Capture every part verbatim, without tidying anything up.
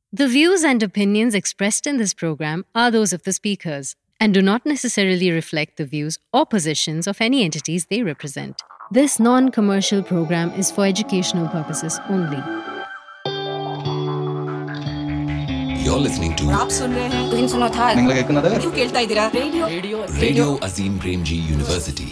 The views and opinions expressed in this program are those of the speakers and do not necessarily reflect the views or positions of any entities they represent. This non-commercial program is for educational purposes only. You're listening to आप सुन रहे हैं तुम सुनो था क्यों ಕೇಳ್ತಾ ಇದ್ದೀರಾ radio radio Radio Azim Premji University.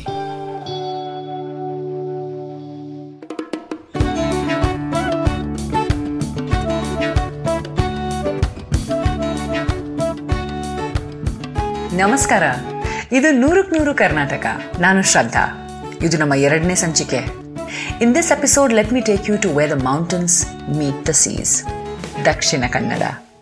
ನಮಸ್ಕಾರ, ಇದು ನೂರಕ್ಕೆ ನೂರು ಕರ್ನಾಟಕ. ನಾನು ಶ್ರದ್ಧಾ. ಇದು ನಮ್ಮ ಎರಡನೇ ಸಂಚಿಕೆ. In this episode let me take you to where the mountains meet the seas. Dakshina Kannada.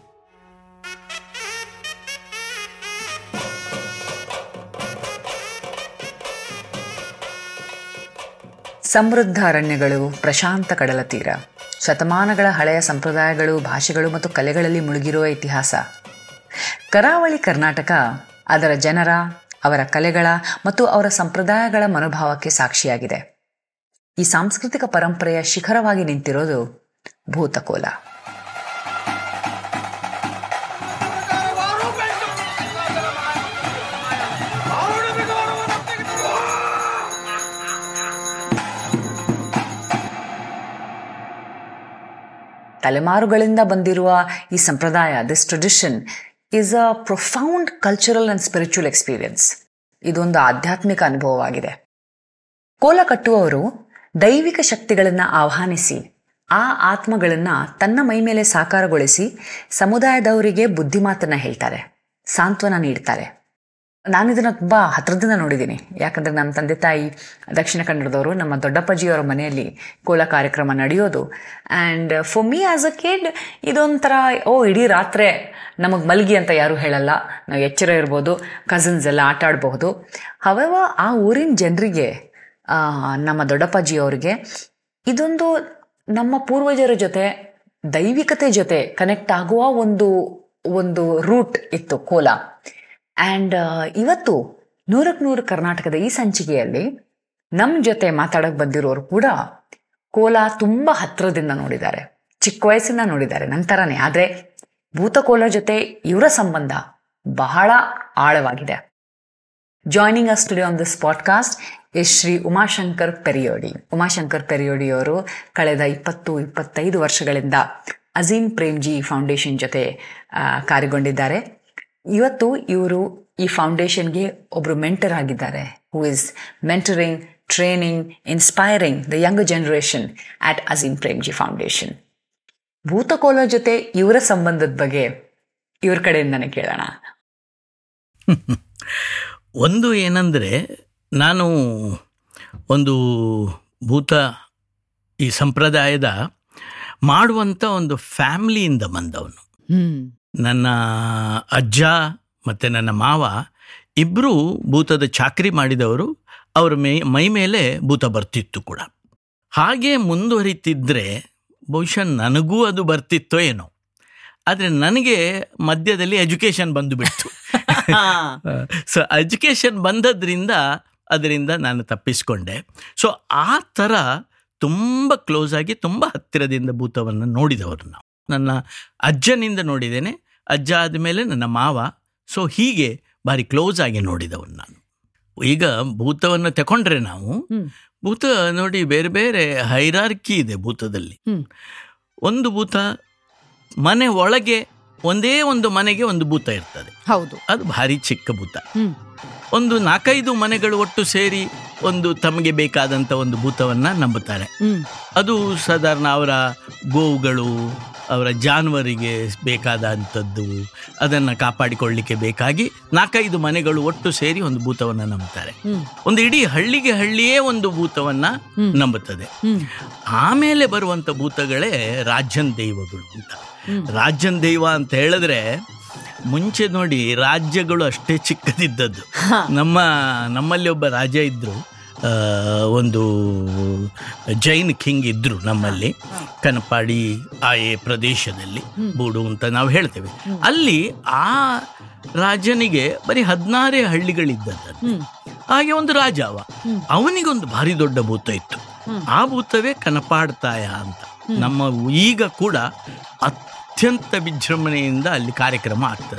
ಸಮೃದ್ಧ ಅರಣ್ಯಗಳು, ಪ್ರಶಾಂತ ಕಡಲ ತೀರ, ಶತಮಾನಗಳ ಹಳೆಯ ಸಂಪ್ರದಾಯಗಳು, ಭಾಷೆಗಳು ಮತ್ತು ಕಲೆಗಳಲ್ಲಿ ಮುಳುಗಿರುವ ಇತಿಹಾಸ. ಕರಾವಳಿ ಕರ್ನಾಟಕ ಅದರ ಜನರ, ಅವರ ಕಲೆಗಳ ಮತ್ತು ಅವರ ಸಂಪ್ರದಾಯಗಳ ಮನೋಭಾವಕ್ಕೆ ಸಾಕ್ಷಿಯಾಗಿದೆ. ಈ ಸಾಂಸ್ಕೃತಿಕ ಪರಂಪರೆಯ ಶಿಖರವಾಗಿ ನಿಂತಿರೋದು ಭೂತಕೋಲ. ತಲೆಮಾರುಗಳಿಂದ ಬಂದಿರುವ ಈ ಸಂಪ್ರದಾಯ, this tradition is a profound cultural and spiritual experience. ಇದೊಂದು ಆಧ್ಯಾತ್ಮಿಕ ಅನುಭವವಾಗಿದೆ. ಕೋಲ ಕಟ್ಟುವವರು ದೈವಿಕ ಶಕ್ತಿಗಳನ್ನು ಆಹ್ವಾನಿಸಿ ಆ ಆತ್ಮಗಳನ್ನು ತನ್ನ ಮೈ ಮೇಲೆ ಸಾಕಾರಗೊಳಿಸಿ ಸಮುದಾಯದವರಿಗೆ ಬುದ್ಧಿಮಾತನ್ನ ಹೇಳ್ತಾರೆ, ಸಾಂತ್ವನ ನೀಡ್ತಾರೆ. ನಾನು ಇದನ್ನು ತುಂಬ ಹತ್ರದಿಂದ ನೋಡಿದ್ದೀನಿ. ಯಾಕಂದರೆ ನಮ್ಮ ತಂದೆ ತಾಯಿ ದಕ್ಷಿಣ ಕನ್ನಡದವರು, ನಮ್ಮ ದೊಡ್ಡಪ್ಪಾಜಿಯವರ ಮನೆಯಲ್ಲಿ ಕೋಲ ಕಾರ್ಯಕ್ರಮ ನಡೆಯೋದು. And for me as a kid ಇದೊಂಥರ, ಓ ಇಡೀ ರಾತ್ರಿ ನಮಗೆ ಮಲಗಿ ಅಂತ ಯಾರೂ ಹೇಳಲ್ಲ, ನಾವು ಎಚ್ಚರ ಇರ್ಬೋದು, ಕಸಿನ್ಸ್ ಎಲ್ಲ ಆಟ ಆಡಬಹುದು. ಹವೆವ ಆ ಊರಿನ ಜನರಿಗೆ, ನಮ್ಮ ದೊಡ್ಡಪ್ಪಾಜಿಯವರಿಗೆ ಇದೊಂದು ನಮ್ಮ ಪೂರ್ವಜರ ಜೊತೆ, ದೈವಿಕತೆ ಜೊತೆ ಕನೆಕ್ಟ್ ಆಗುವ ಒಂದು ಒಂದು ರೂಟ್ ಇತ್ತು ಕೋಲ. ಆ್ಯಂಡ್ ಇವತ್ತು ನೂರಕ್ಕೆ ನೂರು ಕರ್ನಾಟಕದ ಈ ಸಂಚಿಕೆಯಲ್ಲಿ ನಮ್ಮ ಜೊತೆ ಮಾತಾಡೋಕೆ ಬಂದಿರೋರು ಕೂಡ ಕೋಲ ತುಂಬ ಹತ್ತಿರದಿಂದ ನೋಡಿದ್ದಾರೆ, ಚಿಕ್ಕ ವಯಸ್ಸಿಂದ ನೋಡಿದ್ದಾರೆ, ನಂತರನೇ. ಆದರೆ ಭೂತಕೋಲ ಜೊತೆ ಇವರ ಸಂಬಂಧ ಬಹಳ ಆಳವಾಗಿದೆ. Joining us today on this podcast is Shri Umashankar Periyodi. Umashankar ಪೆರಿಯೋಡಿಯವರು ಕಳೆದ ಇಪ್ಪತ್ತು ಇಪ್ಪತ್ತೈದು ವರ್ಷಗಳಿಂದ ಅಜೀಂ ಪ್ರೇಮ್ಜಿ ಫೌಂಡೇಶನ್ ಜೊತೆ ಕಾರ್ಯಗೊಂಡಿದ್ದಾರೆ. ಇವತ್ತು ಇವರು ಈ ಫೌಂಡೇಶನ್ಗೆ ಒಬ್ಬರು ಮೆಂಟರ್ ಆಗಿದ್ದಾರೆ, who is mentoring, training, inspiring the young generation at Azim Premji foundation. Bhutakola ಜೊತೆ ಇವರ ಸಂಬಂಧದ ಬಗ್ಗೆ ಇವ್ರ ಕಡೆಯಿಂದನೇ ಕೇಳೋಣ. ಒಂದು ಏನಂದರೆ, ನಾನು ಒಂದು ಭೂತ ಈ ಸಂಪ್ರದಾಯದ ಮಾಡುವಂಥ ಒಂದು ಫ್ಯಾಮಿಲಿಯಿಂದ ಬಂದವನು. ನನ್ನ ಅಜ್ಜ ಮತ್ತು ನನ್ನ ಮಾವ ಇಬ್ಬರು ಭೂತದ ಚಾಕರಿ ಮಾಡಿದವರು. ಅವರ ಮೈ ಮೈ ಮೇಲೆ ಭೂತ ಬರ್ತಿತ್ತು ಕೂಡ. ಹಾಗೆ ಮುಂದುವರಿತಿದ್ರೆ ಬಹುಶಃ ನನಗೂ ಅದು ಬರ್ತಿತ್ತೋ ಏನೋ. ಆದರೆ ನನಗೆ ಮಧ್ಯದಲ್ಲಿ ಎಜುಕೇಷನ್ ಬಂದು ಬಿಡ್ತು. ಸೊ ಎಜುಕೇಷನ್ ಬಂದದ್ರಿಂದ ಅದರಿಂದ ನಾನು ತಪ್ಪಿಸ್ಕೊಂಡೆ. ಸೊ ಆ ಥರ ತುಂಬ ಕ್ಲೋಸ್ ಆಗಿ ತುಂಬ ಹತ್ತಿರದಿಂದ ಭೂತವನ್ನು ನೋಡಿದವರು ನಾವು. ನನ್ನ ಅಜ್ಜನಿಂದ ನೋಡಿದ್ದೇನೆ, ಅಜ್ಜ ಆದಮೇಲೆ ನನ್ನ ಮಾವ. ಸೊ ಹೀಗೆ ಭಾರಿ ಕ್ಲೋಸ್ ಆಗಿ ನೋಡಿದವನು ನಾನು. ಈಗ ಭೂತವನ್ನು ತಗೊಂಡ್ರೆ ನಾವು, ಭೂತ ನೋಡಿ ಬೇರೆ ಬೇರೆ ಹೈರಾರ್ಕಿ ಇದೆ ಭೂತದಲ್ಲಿ. ಒಂದು ಭೂತ ಮನೆ ಒಳಗೆ, ಒಂದೇ ಒಂದು ಮನೆಗೆ ಒಂದು ಭೂತ ಇರ್ತದೆ. ಹೌದು, ಅದು ಭಾರಿ ಚಿಕ್ಕ ಭೂತ. ಒಂದು ನಾಲ್ಕೈದು ಮನೆಗಳು ಒಟ್ಟು ಸೇರಿ ಒಂದು ತಮಗೆ ಬೇಕಾದಂಥ ಒಂದು ಭೂತವನ್ನು ನಂಬುತ್ತಾರೆ. ಅದು ಸಾಧಾರಣ ಅವರ ಗೋವುಗಳು, ಅವರ ಜಾನುವಾರಿಗೆ ಬೇಕಾದಂಥದ್ದು, ಅದನ್ನು ಕಾಪಾಡಿಕೊಳ್ಳಲಿಕ್ಕೆ ಬೇಕಾಗಿ ನಾಲ್ಕೈದು ಮನೆಗಳು ಒಟ್ಟು ಸೇರಿ ಒಂದು ಭೂತವನ್ನು ನಂಬುತ್ತಾರೆ. ಒಂದು ಇಡೀ ಹಳ್ಳಿಗೆ ಹಳ್ಳಿಯೇ ಒಂದು ಭೂತವನ್ನು ನಂಬುತ್ತದೆ. ಆಮೇಲೆ ಬರುವಂಥ ಭೂತಗಳೇ ರಾಜ್ಯನ್ ದೈವಗಳು ಅಂತ. ರಾಜ್ಯನ್ ದೈವ ಅಂತ ಹೇಳಿದ್ರೆ, ಮುಂಚೆ ನೋಡಿ ರಾಜ್ಯಗಳು ಅಷ್ಟೇ ಚಿಕ್ಕದಿದ್ದದ್ದು. ನಮ್ಮ ನಮ್ಮಲ್ಲಿ ಒಬ್ಬ ರಾಜ ಇದ್ದರು, ಒಂದು ಜೈನ್ ಕಿಂಗ್ ಇದ್ದರು ನಮ್ಮಲ್ಲಿ, ಕನಪಾಡಿ ಆಯೆ ಪ್ರದೇಶದಲ್ಲಿ, ಬೂಡು ಅಂತ ನಾವು ಹೇಳ್ತೇವೆ. ಅಲ್ಲಿ ಆ ರಾಜನಿಗೆ ಬರೀ ಹದಿನಾರೇ ಹಳ್ಳಿಗಳಿದ್ದದ್ದು. ಹಾಗೆ ಒಂದು ರಾಜ ಅವ, ಅವನಿಗೊಂದು ಭಾರಿ ದೊಡ್ಡ ಭೂತ ಇತ್ತು. ಆ ಭೂತವೇ ಕನಪಾಡ್ತಾಯ ಅಂತ. ನಮ್ಮ ಈಗ ಕೂಡ ಅತ್ಯಂತ ವಿಜೃಂಭಣೆಯಿಂದ ಅಲ್ಲಿ ಕಾರ್ಯಕ್ರಮ ಆಗ್ತದೆ.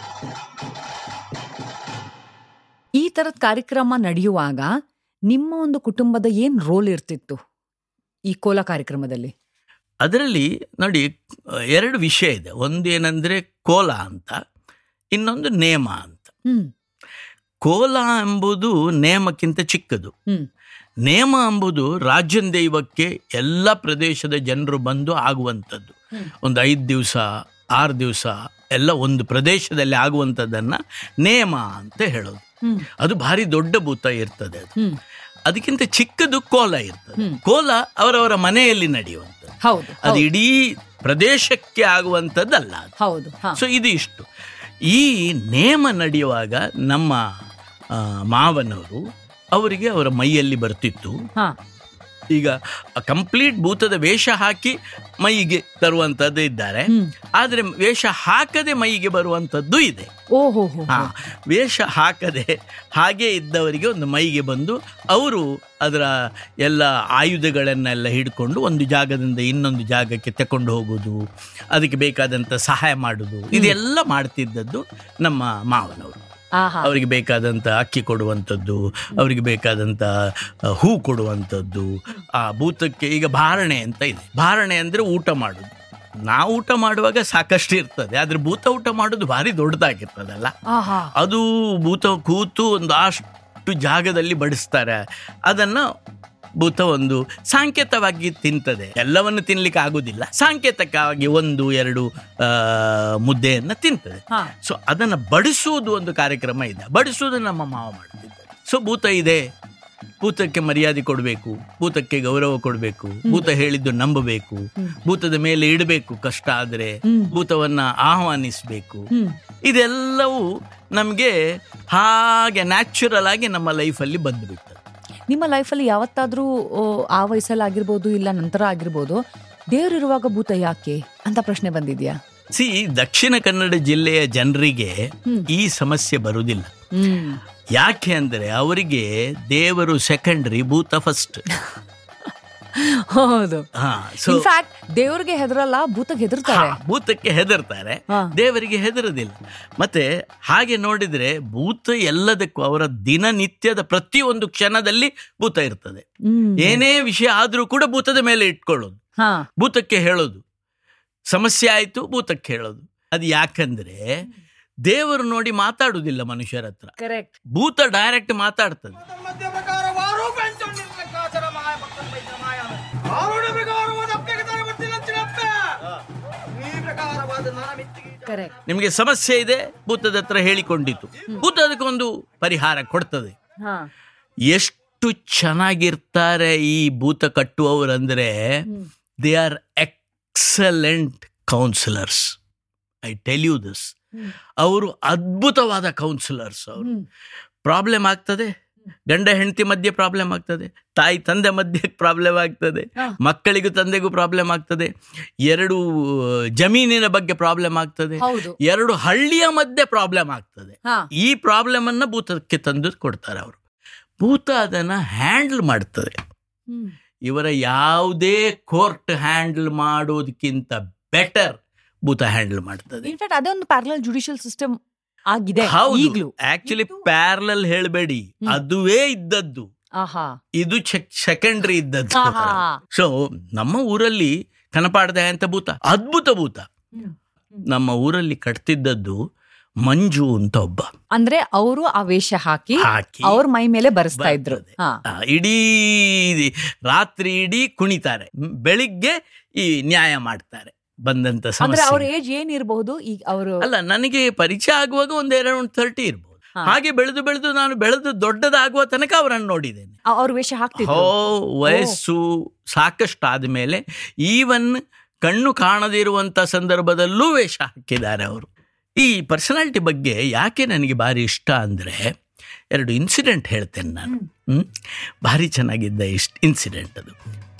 ಈ ಥರದ ಕಾರ್ಯಕ್ರಮ ನಡೆಯುವಾಗ ನಿಮ್ಮ ಒಂದು ಕುಟುಂಬದ ಏನು ರೋಲ್ ಇರ್ತಿತ್ತು ಈ ಕೋಲ ಕಾರ್ಯಕ್ರಮದಲ್ಲಿ? ಅದರಲ್ಲಿ ನೋಡಿ ಎರಡು ವಿಷಯ ಇದೆ. ಒಂದು ಏನಂದರೆ ಕೋಲ ಅಂತ, ಇನ್ನೊಂದು ನೇಮ ಅಂತ. ಕೋಲ ಎಂಬುದು ನೇಮಕ್ಕಿಂತ ಚಿಕ್ಕದು. ನೇಮ ಎಂಬುದು ರಾಜ್ಯನ ದೈವಕ್ಕೆ ಎಲ್ಲ ಪ್ರದೇಶದ ಜನರು ಬಂದು ಆಗುವಂಥದ್ದು. ಒಂದು ಐದು ದಿವಸ ಆರು ದಿವಸ ಎಲ್ಲ ಒಂದು ಪ್ರದೇಶದಲ್ಲಿ ಆಗುವಂಥದ್ದನ್ನು ನೇಮ ಅಂತ ಹೇಳೋದು. ಅದು ಭಾರಿ ದೊಡ್ಡ ಭೂತ ಇರ್ತದೆ. ಅದು ಅದಕ್ಕಿಂತ ಚಿಕ್ಕದು ಕೋಲ ಇರ್ತದೆ. ಕೋಲ ಅವರವರ ಮನೆಯಲ್ಲಿ ನಡೆಯುವಂಥದ್ದು, ಅದು ಇಡೀ ಪ್ರದೇಶಕ್ಕೆ ಆಗುವಂಥದ್ದಲ್ಲ. ಸೊ ಇದು ಇಷ್ಟು. ಈ ನೇಮ ನಡೆಯುವಾಗ ನಮ್ಮ ಮಾವನವರು ಅವರಿಗೆ ಅವರ ಮೈಯಲ್ಲಿ ಬರ್ತಿತ್ತು. ಈಗ ಕಂಪ್ಲೀಟ್ ಭೂತದ ವೇಷ ಹಾಕಿ ಮೈಗೆ ತರುವಂಥದ್ದು ಇದ್ದಾರೆ, ಆದರೆ ವೇಷ ಹಾಕದೆ ಮೈಗೆ ಬರುವಂಥದ್ದು ಇದೆ. ಓಹೋ ಹಾ, ವೇಷ ಹಾಕದೆ ಹಾಗೆ ಇದ್ದವರಿಗೆ ಒಂದು ಮೈಗೆ ಬಂದು ಅವರು ಅದರ ಎಲ್ಲ ಆಯುಧಗಳನ್ನೆಲ್ಲ ಹಿಡ್ಕೊಂಡು ಒಂದು ಜಾಗದಿಂದ ಇನ್ನೊಂದು ಜಾಗಕ್ಕೆ ತಕೊಂಡು ಹೋಗೋದು, ಅದಕ್ಕೆ ಬೇಕಾದಂಥ ಸಹಾಯ ಮಾಡೋದು, ಇದೆಲ್ಲ ಮಾಡ್ತಿದ್ದದ್ದು ನಮ್ಮ ಮಾವನವರು. ಅವರಿಗೆ ಬೇಕಾದಂಥ ಅಕ್ಕಿ ಕೊಡುವಂಥದ್ದು, ಅವರಿಗೆ ಬೇಕಾದಂಥ ಹೂ ಕೊಡುವಂಥದ್ದು. ಆ ಭೂತಕ್ಕೆ ಈಗ ಭಾರಣೆ ಅಂತ ಇದೆ. ಭಾರಣೆ ಅಂದರೆ ಊಟ ಮಾಡೋದು. ನಾವು ಊಟ ಮಾಡುವಾಗ ಸಾಕಷ್ಟು ಇರ್ತದೆ, ಆದರೆ ಭೂತ ಊಟ ಮಾಡೋದು ಭಾರಿ ದೊಡ್ಡದಾಗಿರ್ತದಲ್ಲ. ಅದು ಭೂತ ಕೂತು ಒಂದು ಅಷ್ಟು ಜಾಗದಲ್ಲಿ ಬಡಿಸ್ತಾರೆ. ಅದನ್ನು ಭೂತ ಒಂದು ಸಾಂಕೇತವಾಗಿ ತಿಂತದೆ. ಎಲ್ಲವನ್ನು ತಿನ್ಲಿಕ್ಕೆ ಆಗುದಿಲ್ಲ, ಸಾಂಕೇತಿಕವಾಗಿ ಒಂದು ಎರಡು ಮುದ್ದೆಯನ್ನು ತಿಂತದೆ. ಸೊ ಅದನ್ನು ಬಡಿಸುವುದು ಒಂದು ಕಾರ್ಯಕ್ರಮ ಇದೆ. ಬಡಿಸುವುದು ನಮ್ಮ ಮಾವ ಮಾಡ್ತಿದ್ದಾರೆ. ಸೊ ಭೂತ ಇದೆ, ಭೂತಕ್ಕೆ ಮರ್ಯಾದೆ ಕೊಡಬೇಕು, ಭೂತಕ್ಕೆ ಗೌರವ ಕೊಡಬೇಕು, ಭೂತ ಹೇಳಿದ್ದು ನಂಬಬೇಕು, ಭೂತದ ಮೇಲೆ ಇಡಬೇಕು, ಕಷ್ಟ ಆದರೆ ಭೂತವನ್ನ ಆಹ್ವಾನಿಸಬೇಕು. ಇದೆಲ್ಲವೂ ನಮಗೆ ಹಾಗೆ ನ್ಯಾಚುರಲ್ ಆಗಿ ನಮ್ಮ ಲೈಫಲ್ಲಿ ಬಂದುಬಿಡ್ತದೆ. ನಿಮ್ಮ ಲೈಫಲ್ಲಿ ಯಾವತ್ತಾದ್ರೂ ಆ ವಯಸ್ಸಲ್ಲಾಗಿರ್ಬೋದು ಇಲ್ಲ ನಂತರ ಆಗಿರ್ಬೋದು ದೇವರಿರುವಾಗ ಭೂತ ಯಾಕೆ ಅಂತ ಪ್ರಶ್ನೆ ಬಂದಿದ್ಯಾ? ಸಿ, ದಕ್ಷಿಣ ಕನ್ನಡ ಜಿಲ್ಲೆಯ ಜನರಿಗೆ ಈ ಸಮಸ್ಯೆ ಬರುವುದಿಲ್ಲ. ಯಾಕೆ ಅಂದರೆ ಅವರಿಗೆ ದೇವರು ಸೆಕೆಂಡರಿ, ಭೂತ ಫಸ್ಟ್. ಹೌದು. ಇನ್ಫ್ಯಾಕ್ಟ್ ದೇವರಿಗೆ ಹೆದರಲ್ಲ, ಭೂತಕ್ಕೆ ಹೆದರ್ತಾರೆ. ಭೂತಕ್ಕೆ ಹೆದರ್ತಾರೆ, ದೇವರಿಗೆ ಹೆದರದಿಲ್ಲ. ಮತ್ತೆ ಹಾಗೆ ನೋಡಿದ್ರೆ ಭೂತ ಎಲ್ಲದಕ್ಕೂ ಅವರ ದಿನನಿತ್ಯದ ಪ್ರತಿಯೊಂದು ಕ್ಷಣದಲ್ಲಿ ಭೂತ ಇರ್ತದೆ. ಏನೇ ವಿಷಯ ಆದ್ರೂ ಕೂಡ ಭೂತದ ಮೇಲೆ ಇಟ್ಕೊಳ್ಳೋದು, ಭೂತಕ್ಕೆ ಹೇಳೋದು. ಸಮಸ್ಯೆ ಆಯ್ತು ಭೂತಕ್ಕೆ ಹೇಳೋದು. ಅದು ಯಾಕಂದ್ರೆ ದೇವರು ನೋಡಿ ಮಾತಾಡುದಿಲ್ಲ ಮನುಷ್ಯರ ಹತ್ರ, ಭೂತ ಡೈರೆಕ್ಟ್ ಮಾತಾಡ್ತದೆ. ನಿಮಗೆ ಸಮಸ್ಯೆ ಇದೆ, ಭೂತದ ಹತ್ರ ಹೇಳಿಕೊಂಡಿತು, ಭೂತ ಅದಕ್ಕೆ ಒಂದು ಪರಿಹಾರ ಕೊಡ್ತದೆ. ಎಷ್ಟು ಚೆನ್ನಾಗಿರ್ತಾರೆ ಈ ಭೂತ ಕಟ್ಟುವವರಂದ್ರೆ, they are excellent counsellors. I tell you this. ಅವರು ಅದ್ಭುತವಾದ ಕೌನ್ಸಿಲರ್ಸ್. ಅವರು ಪ್ರಾಬ್ಲಮ್ ಆಗ್ತದೆ, ಗಂಡ ಹೆಂಡತಿ ಮಧ್ಯೆ ಪ್ರಾಬ್ಲಮ್ ಆಗ್ತದೆ, ತಾಯಿ ತಂದೆ ಮಧ್ಯೆ ಪ್ರಾಬ್ಲಮ್ ಆಗ್ತದೆ, ಮಕ್ಕಳಿಗೂ ತಂದೆಗೂ ಪ್ರಾಬ್ಲಮ್ ಆಗ್ತದೆ, ಎರಡು ಜಮೀನಿನ ಬಗ್ಗೆ ಪ್ರಾಬ್ಲಮ್ ಆಗ್ತದೆ, ಎರಡು ಹಳ್ಳಿಯ ಮಧ್ಯೆ ಪ್ರಾಬ್ಲಮ್ ಆಗ್ತದೆ. ಈ ಪ್ರಾಬ್ಲಮ್ ಅನ್ನ ಭೂತಕ್ಕೆ ತಂದು ಕೊಡ್ತಾರೆ ಅವರು. ಭೂತ ಅದನ್ನ ಹ್ಯಾಂಡಲ್ ಮಾಡ್ತದೆ. ಇವರ ಯಾವುದೇ ಕೋರ್ಟ್ ಹ್ಯಾಂಡಲ್ ಮಾಡೋದಕ್ಕಿಂತ ಬೆಟರ್ ಭೂತ ಹ್ಯಾಂಡಲ್ ಮಾಡ್ತದೆ. ಇನ್ಫ್ಯಾಕ್ಟ್ ಅದೇ ಒಂದು ಪ್ಯಾರಲಲ್ ಜುಡಿಷಿಯಲ್ ಸಿಸ್ಟಮ್ ಆಗಿದೆ. ಹೌದು, ಆಕ್ಚುಲಿ ಪ್ಯಾರಲಲ್ ಹೇಳಬೇಡಿ, ಅದುವೇ ಇದ್ದದ್ದು, ಇದು ಸೆಕೆಂಡ್ರಿ ಇದ್ದದ್ದು. ಸೊ ನಮ್ಮ ಊರಲ್ಲಿ ಕನಪಾಡದೆ ಅಂತ ಭೂತ, ಅದ್ಭುತ ಭೂತ. ನಮ್ಮ ಊರಲ್ಲಿ ಕಟ್ತಿದ್ದದ್ದು ಮಂಜು ಅಂತ ಒಬ್ಬ. ಅಂದ್ರೆ ಅವರು ಆ ವೇಷ ಹಾಕಿ ಹಾಕಿ ಅವ್ರ ಮೈ ಮೇಲೆ ಬರೆಸ್ತಾ ಇದ್ರು. ಇಡೀ ರಾತ್ರಿ ಇಡೀ ಕುಣಿತಾರೆ, ಬೆಳಿಗ್ಗೆ ಈ ನ್ಯಾಯ ಮಾಡ್ತಾರೆ. ಬಂದಂತ ಸಮಸ್ಯೆ ಅವ್ರ ಏಜ್ ಏನಿರಬಹುದು ಈಗ? ಅವರು ಅಲ್ಲ, ನನಗೆ ಪರಿಚಯ ಆಗುವಾಗ ಒಂದ್ ಎರಡು ತರ್ಟಿ ಇರ್ಬೋದು. ಹಾಗೆ ಬೆಳೆದು ಬೆಳೆದು ನಾನು ಬೆಳೆದು ದೊಡ್ಡದಾಗುವ ತನಕ ಅವರನ್ನು ನೋಡಿದ್ದೇನೆ. ಅವ್ರ ವೇಷ ಹಾಕ್ತಿದ್ರು. ಓ, ವಯಸ್ಸು ಸಾಕಷ್ಟು ಆದ್ಮೇಲೆ ಈವನ್ ಕಣ್ಣು ಕಾಣದಿರುವಂತ ಸಂದರ್ಭದಲ್ಲೂ ವೇಷ ಹಾಕಿದ್ದಾರೆ ಅವರು. ಈ ಪರ್ಸನಾಲಿಟಿ ಬಗ್ಗೆ ಯಾಕೆ ನನಗೆ ಭಾರಿ ಇಷ್ಟ ಅಂದರೆ, ಎರಡು ಇನ್ಸಿಡೆಂಟ್ ಹೇಳ್ತೇನೆ ನಾನು. ಹ್ಮ್ ಭಾರಿ ಚೆನ್ನಾಗಿದ್ದ ಇಷ್ಟ ಇನ್ಸಿಡೆಂಟ್ ಅದು.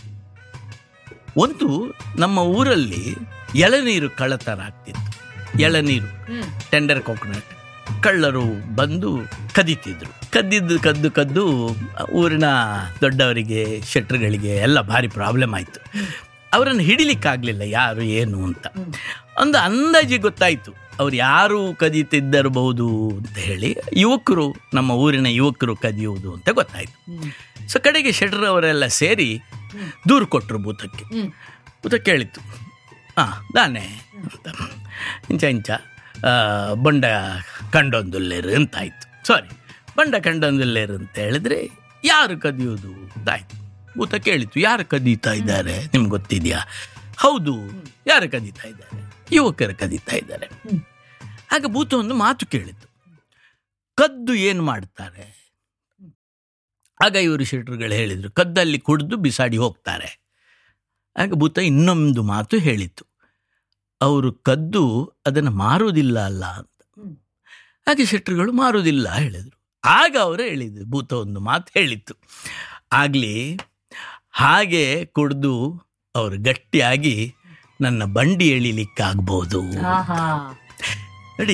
ಒಂದು, ನಮ್ಮ ಊರಲ್ಲಿ ಎಳನೀರು ಕಳ್ಳತನ ಆಗ್ತಿತ್ತು. ಎಳನೀರು, ಟೆಂಡರ್ ಕೋಕೋನಟ್, ಕಳ್ಳರು ಬಂದು ಕದೀತಿದ್ರು. ಕದ್ದಿದ್ದು ಕದ್ದು ಕದ್ದು ಊರಿನ ದೊಡ್ಡವರಿಗೆ, ಶೆಟ್ರುಗಳಿಗೆ ಎಲ್ಲ ಭಾರಿ ಪ್ರಾಬ್ಲಮ್ ಆಯಿತು. ಅವರನ್ನು ಹಿಡಿಲಿಕ್ಕಾಗಲಿಲ್ಲ ಯಾರು ಏನು ಅಂತ. ಒಂದು ಅಂದಾಜಿ ಗೊತ್ತಾಯಿತು ಅವ್ರು ಯಾರು ಕದೀತಿದ್ದಿರಬಹುದು ಅಂತ ಹೇಳಿ. ಯುವಕರು, ನಮ್ಮ ಊರಿನ ಯುವಕರು ಕದಿಯುವುದು ಅಂತ ಗೊತ್ತಾಯಿತು. ಸೊ ಕಡೆಗೆ ಶೆಟ್ರ್ ಅವರೆಲ್ಲ ಸೇರಿ ದೂರು ಕೊಟ್ಟರು ಭೂತಕ್ಕೆ. ಭೂತ ಕೇಳಿತ್ತು, ಹಾಂ ದಾನೆ ಅಂತ, ಇಂಚ ಇಂಚ ಬಂಡ ಕಂಡೊಂದುಲ್ಲೇರು ಅಂತಾಯಿತು. ಸಾರಿ, ಬಂಡ ಕಂಡೊಂದುಲ್ಲೇರು ಅಂತ ಹೇಳಿದ್ರೆ ಯಾರು ಕದಿಯೋದು ಅಂತಾಯಿತು. ಭೂತ ಕೇಳಿತು, ಯಾರು ಕದೀತಾ ಇದ್ದಾರೆ ನಿಮ್ಗೆ ಗೊತ್ತಿದೆಯಾ? ಹೌದು, ಯಾರು ಕದೀತಾ ಇದ್ದಾರೆ? ಯುವಕರು ಕದೀತಾ ಇದ್ದಾರೆ. ಆಗ ಭೂತ ಒಂದು ಮಾತು ಕೇಳಿತು, ಕದ್ದು ಏನು ಮಾಡ್ತಾರೆ? ಆಗ ಇವರು ಶೆಟ್ರುಗಳು ಹೇಳಿದರು, ಕದ್ದಲ್ಲಿ ಕುಡಿದು ಬಿಸಾಡಿ ಹೋಗ್ತಾರೆ. ಆಗ ಭೂತ ಇನ್ನೊಂದು ಮಾತು ಹೇಳಿತು, ಅವರು ಕದ್ದು ಅದನ್ನು ಮಾರುವುದಿಲ್ಲ ಅಲ್ಲ ಅಂತ. ಹಾಗೆ ಶೆಟ್ರುಗಳು ಮಾರುವುದಿಲ್ಲ ಹೇಳಿದರು. ಆಗ ಅವರು ಹೇಳಿದರು, ಭೂತ ಒಂದು ಮಾತು ಹೇಳಿತ್ತು, ಆಗಲಿ ಹಾಗೆ ಕುಡಿದು ಅವರು ಗಟ್ಟಿಯಾಗಿ ನನ್ನ ಬಂಡಿ ಎಳಿಲಿಕ್ಕಾಗ್ಬೋದು. ನೋಡಿ,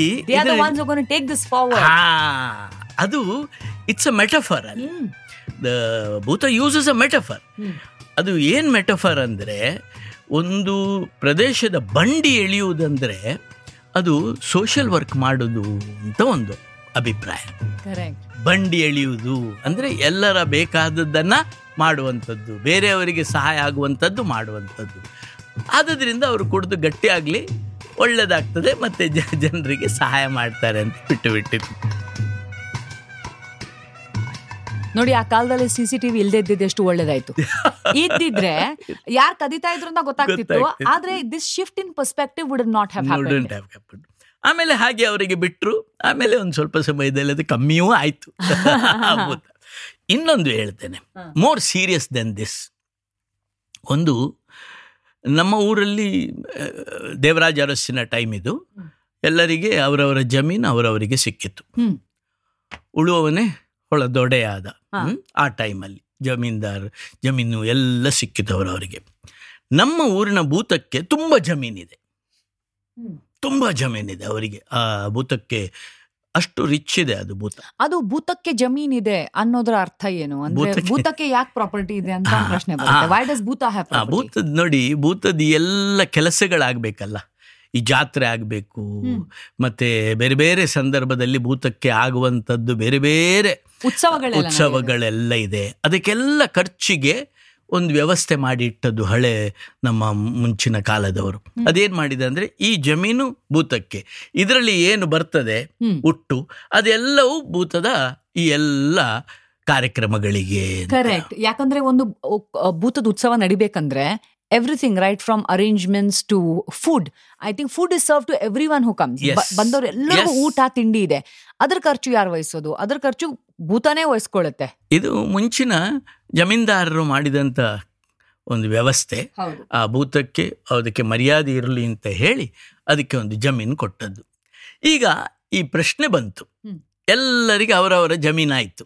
ಅದು ಇಟ್ಸ್ ಅ ಮೆಟಫರ್. ಅಲ್ಲಿ the bhuta uses a metaphor. ಅದು ಏನು ಮೆಟಫರ್ ಅಂದರೆ, ಒಂದು ಪ್ರದೇಶದ ಬಂಡಿ ಎಳೆಯುವುದಂದರೆ ಅದು ಸೋಷಿಯಲ್ ವರ್ಕ್ ಮಾಡೋದು ಅಂತ ಒಂದು ಅಭಿಪ್ರಾಯ. ಬಂಡಿ ಎಳೆಯುವುದು ಅಂದರೆ ಎಲ್ಲರ ಬೇಕಾದದ್ದನ್ನು ಮಾಡುವಂಥದ್ದು, ಬೇರೆಯವರಿಗೆ ಸಹಾಯ ಆಗುವಂಥದ್ದು ಮಾಡುವಂಥದ್ದು. ಆದ್ದರಿಂದ ಅವರು ಕುಡಿದು ಗಟ್ಟಿಯಾಗಲಿ, ಒಳ್ಳೆಯದಾಗ್ತದೆ, ಮತ್ತು ಜನರಿಗೆ ಸಹಾಯ ಮಾಡ್ತಾರೆ ಅಂತ ಬಿಟ್ಟು ಬಿಟ್ಟಿತ್ತು. ನೋಡಿ, ಆ ಕಾಲದಲ್ಲಿ ಸಿ ಸಿ ಟಿವಿ ಇಲ್ಲದೆ ಇದ್ದಿದ್ದು ಎಷ್ಟು ಒಳ್ಳೇದಾಯ್ತು. ಇದ್ದಿದ್ರೆ ಯಾರು ಕದೀತಾ ಇದ್ರು ಅಂತ ಗೊತ್ತಾಗ್ತಿತ್ತು. ಆದ್ರೆ this shift in perspective would not have happened. ಆಮೇಲೆ ಹಾಗೆ ಅವರಿಗೆ ಬಿಟ್ಟರು. ಆಮೇಲೆ ಒಂದು ಸ್ವಲ್ಪ ಸಮಯದಲ್ಲಿ ಅದು ಕಮ್ಮಿಯೂ ಆಯಿತು. ಇನ್ನೊಂದು ಹೇಳ್ತೇನೆ, ಮೋರ್ ಸೀರಿಯಸ್ ದೆನ್ ದಿಸ್. ಒಂದು ನಮ್ಮ ಊರಲ್ಲಿ ದೇವರಾಜ ಅರಸಿನ ಟೈಮ್ ಇದು. ಎಲ್ಲರಿಗೆ ಅವರವರ ಜಮೀನು ಅವರವರಿಗೆ ಸಿಕ್ಕಿತ್ತು. ಉಳುವವನೇ ಹೊಳದೊಡೆಯಾದ ಆ ಟೈಮಲ್ಲಿ ಜಮೀನ್ದಾರ್ ಜಮೀನು ಎಲ್ಲ ಸಿಕ್ಕಿತ್ತು ಅವರವರಿಗೆ. ನಮ್ಮ ಊರಿನ ಭೂತಕ್ಕೆ ತುಂಬ ಜಮೀನಿದೆ, ತುಂಬ ಜಮೀನಿದೆ ಅವರಿಗೆ. ಆ ಭೂತಕ್ಕೆ ಅಷ್ಟು ರಿಚ್ ಇದೆ ಅದು ಭೂತ. ಅದು ಭೂತಕ್ಕೆ ಜಮೀನಿದೆ ಅನ್ನೋದ್ರ ಅರ್ಥ ಏನು? ಅಂದ್ರೆ ಭೂತಕ್ಕೆ ಯಾಕೆ ಪ್ರಾಪರ್ಟಿ ಇದೆ ಅಂತ ಪ್ರಶ್ನೆ ಬರುತ್ತೆ. Why does bhuta have property? ಭೂತದ ನೋಡಿ, ಭೂತದ ಎಲ್ಲ ಕೆಲಸಗಳಾಗಬೇಕಲ್ಲ, ಈ ಜಾತ್ರೆ ಆಗಬೇಕು, ಮತ್ತೆ ಬೇರೆ ಬೇರೆ ಸಂದರ್ಭದಲ್ಲಿ ಭೂತಕ್ಕೆ ಆಗುವಂಥದ್ದು ಬೇರೆ ಬೇರೆ ಉತ್ಸವಗಳೆಲ್ಲ ಇದೆ. ಅದಕ್ಕೆಲ್ಲ ಖರ್ಚಿಗೆ ಒಂದು ವ್ಯವಸ್ಥೆ ಮಾಡಿ ಇಟ್ಟದ್ದು ಹಳೆ ನಮ್ಮ ಮುಂಚಿನ ಕಾಲದವರು. ಅದೇನು ಮಾಡಿದೆ ಅಂದರೆ, ಈ ಜಮೀನು ಭೂತಕ್ಕೆ, ಇದರಲ್ಲಿ ಏನು ಬರ್ತದೆ ಉಟ್ಟು ಅದೆಲ್ಲವೂ ಭೂತದ ಈ ಎಲ್ಲ ಕಾರ್ಯಕ್ರಮಗಳಿಗೆ. ಕರೆಕ್ಟ್. ಯಾಕಂದ್ರೆ ಒಂದು ಭೂತದ ಉತ್ಸವ ನಡಿಬೇಕಂದ್ರೆ everything, right from arrangements to food. I think food is serve to everyone who comes. ಬಂದವರು ಎಲ್ಲರಿಗೂ ಊಟ ತಿಂಡಿ ಇದೆ. ಅದ್ರ ಖರ್ಚು ಯಾರು ವಹಿಸೋದು? ಅದ್ರ ಖರ್ಚು ಭೂತನೇ ವಹಿಸ್ಕೊಳ್ಳುತ್ತೆ. ಇದು ಮುಂಚಿನ ಜಮೀನ್ದಾರರು ಮಾಡಿದಂಥ ಒಂದು ವ್ಯವಸ್ಥೆ. ಆ ಭೂತಕ್ಕೆ ಅದಕ್ಕೆ ಮರ್ಯಾದೆ ಇರಲಿ ಅಂತ ಹೇಳಿ ಅದಕ್ಕೆ ಒಂದು ಜಮೀನು ಕೊಟ್ಟದ್ದು. ಈಗ ಈ ಪ್ರಶ್ನೆ ಬಂತು, ಎಲ್ಲರಿಗೆ ಅವರವರ ಜಮೀನಾಯಿತು.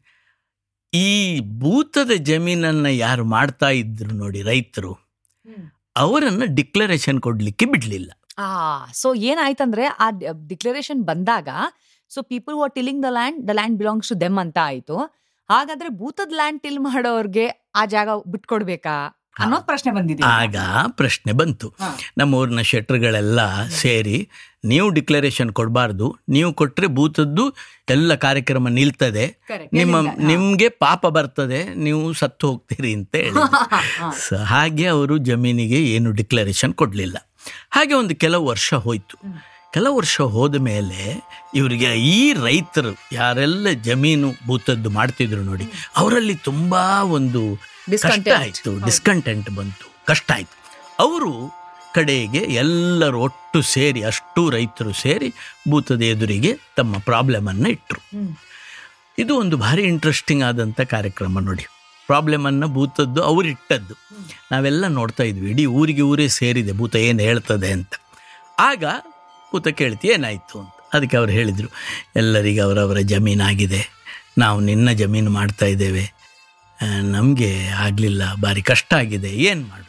ಈ ಭೂತದ ಜಮೀನನ್ನು ಯಾರು ಮಾಡ್ತಾ ಇದ್ರು ನೋಡಿ, ರೈತರು, ಅವರನ್ನು ಡಿಕ್ಲರೇಷನ್ ಕೊಡ್ಲಿಕ್ಕೆ ಬಿಡ್ಲಿಲ್ಲ. ಆ ಸೊ ಏನಾಯ್ತಂದ್ರೆ, ಆ ಡಿಕ್ಲರೇಷನ್ ಬಂದಾಗ, so people who are tilling the land, the land belongs to them ಅಂತ ಆಯ್ತು. ಹಾಗಾದ್ರೆ ಭೂತದ ಲ್ಯಾಂಡ್ ಟಿಲ್ ಮಾಡೋರ್ಗೆ ಆ ಜಾಗ ಬಿಟ್ಕೊಡ್ಬೇಕಾ ಅನ್ನೋದು ಪ್ರಶ್ನೆ ಬಂದಿದೆ. ಆಗ ಪ್ರಶ್ನೆ ಬಂತು. ನಮ್ಮ ಊರಿನ ಶೆಟ್ರುಗಳೆಲ್ಲ ಸೇರಿ, ನೀವು ಡಿಕ್ಲರೇಷನ್ ಕೊಡಬಾರ್ದು, ನೀವು ಕೊಟ್ಟರೆ ಭೂತದ್ದು ಎಲ್ಲ ಕಾರ್ಯಕ್ರಮ ನಿಲ್ತದೆ, ನಿಮ್ಮ ನಿಮಗೆ ಪಾಪ ಬರ್ತದೆ, ನೀವು ಸತ್ತು ಹೋಗ್ತೀರಿ ಅಂತ ಹೇಳಿ. ಹಾಗೆ ಅವರು ಜಮೀನಿಗೆ ಏನು ಡಿಕ್ಲರೇಷನ್ ಕೊಡಲಿಲ್ಲ. ಹಾಗೆ ಒಂದು ಕೆಲವು ವರ್ಷ ಹೋಯಿತು. ಕೆಲವು ವರ್ಷ ಹೋದ ಮೇಲೆ ಇವರಿಗೆ ಈ ರೈತರು ಯಾರೆಲ್ಲ ಜಮೀನು ಭೂತದ್ದು ಮಾಡ್ತಿದ್ರು ನೋಡಿ, ಅವರಲ್ಲಿ ತುಂಬ ಒಂದು ಕಷ್ಟ ಆಯಿತು, ಡಿಸ್ಕಂಟೆಂಟ್ ಬಂತು, ಕಷ್ಟ ಆಯಿತು. ಅವರು ಕಡೆಗೆ ಎಲ್ಲರೂ ಒಟ್ಟು ಸೇರಿ, ಅಷ್ಟು ರೈತರು ಸೇರಿ ಭೂತದ ಎದುರಿಗೆ ತಮ್ಮ ಪ್ರಾಬ್ಲಮನ್ನು ಇಟ್ಟರು. ಇದು ಒಂದು ಭಾರಿ ಇಂಟ್ರೆಸ್ಟಿಂಗ್ ಆದಂಥ ಕಾರ್ಯಕ್ರಮ ನೋಡಿ. ಪ್ರಾಬ್ಲಮನ್ನು ಭೂತದ್ದು ಅವರು ಇಟ್ಟದ್ದು ನಾವೆಲ್ಲ ನೋಡ್ತಾ ಇದ್ವಿ. ಇಡೀ ಊರಿಗೆ ಊರೇ ಸೇರಿದೆ ಭೂತ ಏನು ಹೇಳ್ತದೆ ಅಂತ. ಆಗ ಭೂತ ಕೇಳ್ತಿ ಏನಾಯಿತು ಅಂತ. ಅದಕ್ಕೆ ಅವರು ಹೇಳಿದರು, ಎಲ್ಲರಿಗೆ ಅವರವರ ಜಮೀನಾಗಿದೆ, ನಾವು ನಿನ್ನ ಜಮೀನು ಮಾಡ್ತಾ ಇದ್ದೇವೆ, ನಮಗೆ ಆಗಲಿಲ್ಲ, ಭಾರಿ ಕಷ್ಟ ಆಗಿದೆ, ಏನು ಮಾಡೋದು?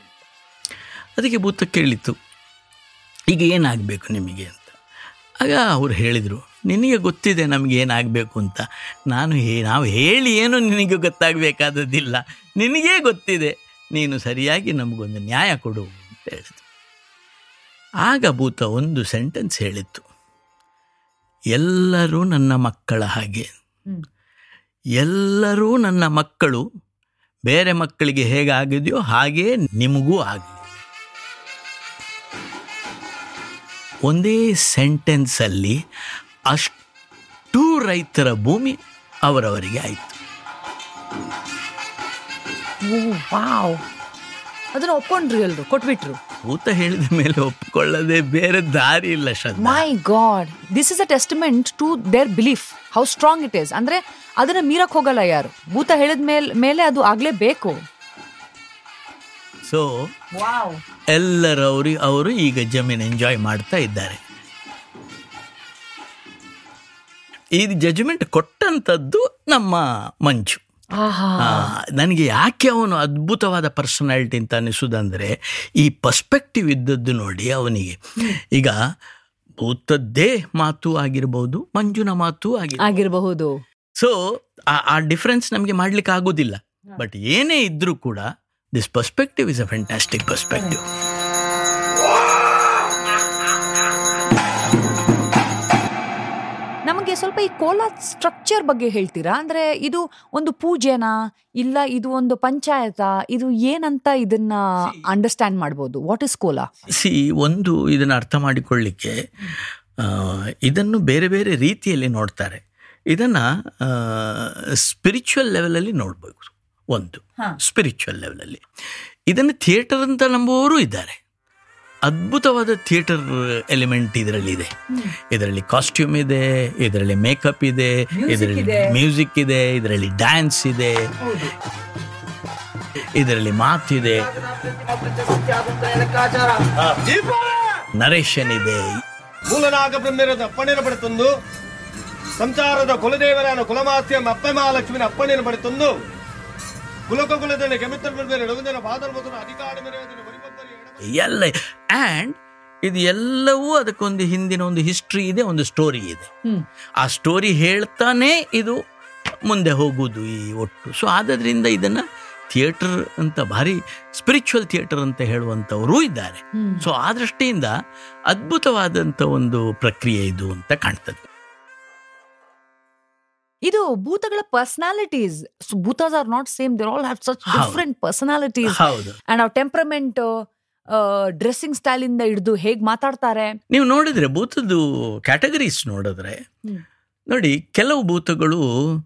ಅದಕ್ಕೆ ಭೂತ ಕೇಳಿತು, ಈಗ ಏನಾಗಬೇಕು ನಿಮಗೆ ಅಂತ. ಆಗ ಅವ್ರು ಹೇಳಿದರು, ನಿನಗೆ ಗೊತ್ತಿದೆ ನಮಗೆ ಏನಾಗಬೇಕು ಅಂತ. ನಾನು ಹೇ ನಾವು ಹೇಳಿ ಏನು ನಿನಗೆ ಗೊತ್ತಾಗಬೇಕಾದದ್ದಿಲ್ಲ, ನಿನಗೇ ಗೊತ್ತಿದೆ, ನೀನು ಸರಿಯಾಗಿ ನಮಗೊಂದು ನ್ಯಾಯ ಕೊಡು ಅಂತ ಹೇಳಿದ್ರು. ಆಗ ಭೂತ ಒಂದು ಸೆಂಟೆನ್ಸ್ ಹೇಳಿತ್ತು, ಎಲ್ಲರೂ ನನ್ನ ಮಕ್ಕಳ ಹಾಗೆ, ಎಲ್ಲರೂ ನನ್ನ ಮಕ್ಕಳು, ಬೇರೆ ಮಕ್ಕಳಿಗೆ ಹೇಗಾಗಿದೆಯೋ ಹಾಗೇ ನಿಮಗೂ ಆಗಲಿ. ಒಂದೇ ಸೆಂಟೆನ್ಸಲ್ಲಿ ಅಷ್ಟು ರೈತರ ಭೂಮಿ ಅವರವರಿಗೆ ಆಯಿತು. ಅದನ್ನು ಒಪ್ಕೊಂಡ್ರು, ಎಲ್ಲರೂ ಕೊಟ್ಬಿಟ್ರು. ಭೂತ ಹೇಳಿದ ಮೇಲೆ ಒಪ್ಕೊಳ್ಳದೆ ಬೇರೆ ದಾರಿ ಇಲ್ಲ. ಶ್ರದ್ಧಾ, my God, this is a testament to their belief, how strong it is. ಅಂದ್ರೆ ಅದನ್ನ ಮೀರಕ್ ಹೋಗಲ್ಲ ಯಾರು. ಭೂತ ಹೇಳಿದ ಮೇಲೆ ಮೇಲೆ ಅದು ಆಗ್ಲೇಬೇಕು. ಸೊ ಎಲ್ಲರವರು ಅವರು ಈಗ ಜಮೀನು ಎಂಜಾಯ್ ಮಾಡ್ತಾ ಇದ್ದಾರೆ. ಈ ಜಜ್ಮೆಂಟ್ ಕೊಟ್ಟಂಥದ್ದು ನಮ್ಮ ಮಂಜು. ನನಗೆ ಯಾಕೆ ಅವನು ಅದ್ಭುತವಾದ ಪರ್ಸನಾಲಿಟಿ ಅಂತ ಅನಿಸೋದಂದರೆ, ಈ ಪರ್ಸ್ಪೆಕ್ಟಿವ್ ಇದ್ದದ್ದು ನೋಡಿ ಅವನಿಗೆ. ಈಗ ಭೂತದ್ದೇ ಮಾತು ಆಗಿರಬಹುದು, ಮಂಜುನ ಮಾತು ಆಗಿರಬಹುದು. ಸೊ ಆ ಡಿಫ್ರೆನ್ಸ್ ನಮಗೆ ಮಾಡ್ಲಿಕ್ಕೆ ಆಗೋದಿಲ್ಲ. ಬಟ್ ಏನೇ ಇದ್ರೂ ಕೂಡ this perspective is a fantastic perspective. ನಮಗೆ ಸ್ವಲ್ಪ ಈ ಕೋಲಾ ಸ್ಟ್ರಕ್ಚರ್ ಬಗ್ಗೆ ಹೇಳ್ತೀರಾ? ಅಂದ್ರೆ ಇದು ಒಂದು ಪೂಜೆನಾ, ಇಲ್ಲ ಇದು ಒಂದು ಪಂಚಾಯತ, ಇದು ಏನಂತ ಇದನ್ನ ಅಂಡರ್ಸ್ಟ್ಯಾಂಡ್ ಮಾಡ್ಬೋದು? What is Cola? ಸಿ, ಒಂದು ಇದನ್ನ ಅರ್ಥ ಮಾಡಿಕೊಳ್ಳಿಕ್ಕೆ ಇದನ್ನು ಬೇರೆ ಬೇರೆ ರೀತಿಯಲ್ಲಿ ನೋಡ್ತಾರೆ. ಇದನ್ನ ಸ್ಪಿರಿಚುವಲ್ ಲೆವೆಲಲ್ಲಿ ನೋಡ್ಬೇಕು. ಒಂದು ಸ್ಪಿರಿಚುವಲ್ ಲೆವೆಲಲ್ಲಿ ಇದನ್ನು ಥಿಯೇಟರ್ ಅಂತ ನಂಬುವವರು ಇದ್ದಾರೆ. ಅದ್ಭುತವಾದ ಥಿಯೇಟರ್ ಎಲಿಮೆಂಟ್ ಇದರಲ್ಲಿ ಇದೆ. ಇದರಲ್ಲಿ ಕಾಸ್ಟ್ಯೂಮ್ ಇದೆ, ಇದರಲ್ಲಿ ಮೇಕಪ್ ಇದೆ, ಇದರಲ್ಲಿ ಮ್ಯೂಸಿಕ್ ಇದೆ, ಇದರಲ್ಲಿ ಡ್ಯಾನ್ಸ್ ಇದೆ, ಇದರಲ್ಲಿ ಮಾತಿದೆ, ನರೇಶನ್ ಇದೆ. ಮೂಲನಾಗ ಬ್ರಹ್ಮರದ ಅಪ್ಪಣೆಯನ್ನು ಪಡೆತಂದು ಸಂಸಾರದ ಕುಲದೇವರಾದ ಕುಲಮಾಸ್ಯ ಅಪ್ಪ ಮಹಾಲಕ್ಷ್ಮಿನ ಅಪ್ಪಣೆಯನ್ನು ಪಡೆತಂದು ಕುಲಕ ಕುಲದ ಕೆಮಿತ್ತನ ಪಾದರ ಅಧಿಕಾರ ಎಲ್ಲ. ಆ್ಯಂಡ್ ಇದು ಎಲ್ಲವೂ ಅದಕ್ಕೊಂದು ಹಿಂದಿನ ಒಂದು ಹಿಸ್ಟ್ರಿ ಇದೆ, ಒಂದು ಸ್ಟೋರಿ ಇದೆ. ಆ ಸ್ಟೋರಿ ಹೇಳ್ತಾನೆ ಇದು ಮುಂದೆ ಹೋಗುವುದು ಈ ಒಟ್ಟು. ಸೊ ಆದ್ರಿಂದ ಇದನ್ನು ಥಿಯೇಟರ್ ಅಂತ, ಭಾರಿ ಸ್ಪಿರಿಚುವಲ್ ಥಿಯೇಟರ್ ಅಂತ ಹೇಳುವಂಥವರೂ ಇದ್ದಾರೆ. ಸೊ ಆ ದೃಷ್ಟಿಯಿಂದ ಅದ್ಭುತವಾದಂಥ ಒಂದು ಪ್ರಕ್ರಿಯೆ ಇದು ಅಂತ ಕಾಣ್ತದೆ. ಇದು ಭೂತಗಳ personalities. Bhutas are not same, they all have such different personalities. And ಅವ್ರ ಟೆಂಪರಮೆಂಟ್, ಡ್ರೆಸ್ಸಿಂಗ್ ಸ್ಟೈಲ್ ಇಂದ ಹಿಡಿದು ಹೇಗೆ ಮಾತಾಡ್ತಾರೆ. ನೀವು ನೋಡಿದ್ರೆ ಭೂತದ್ದು ಕ್ಯಾಟಗರೀಸ್ ನೋಡಿದ್ರೆ ನೋಡಿ, ಕೆಲವು ಭೂತಗಳು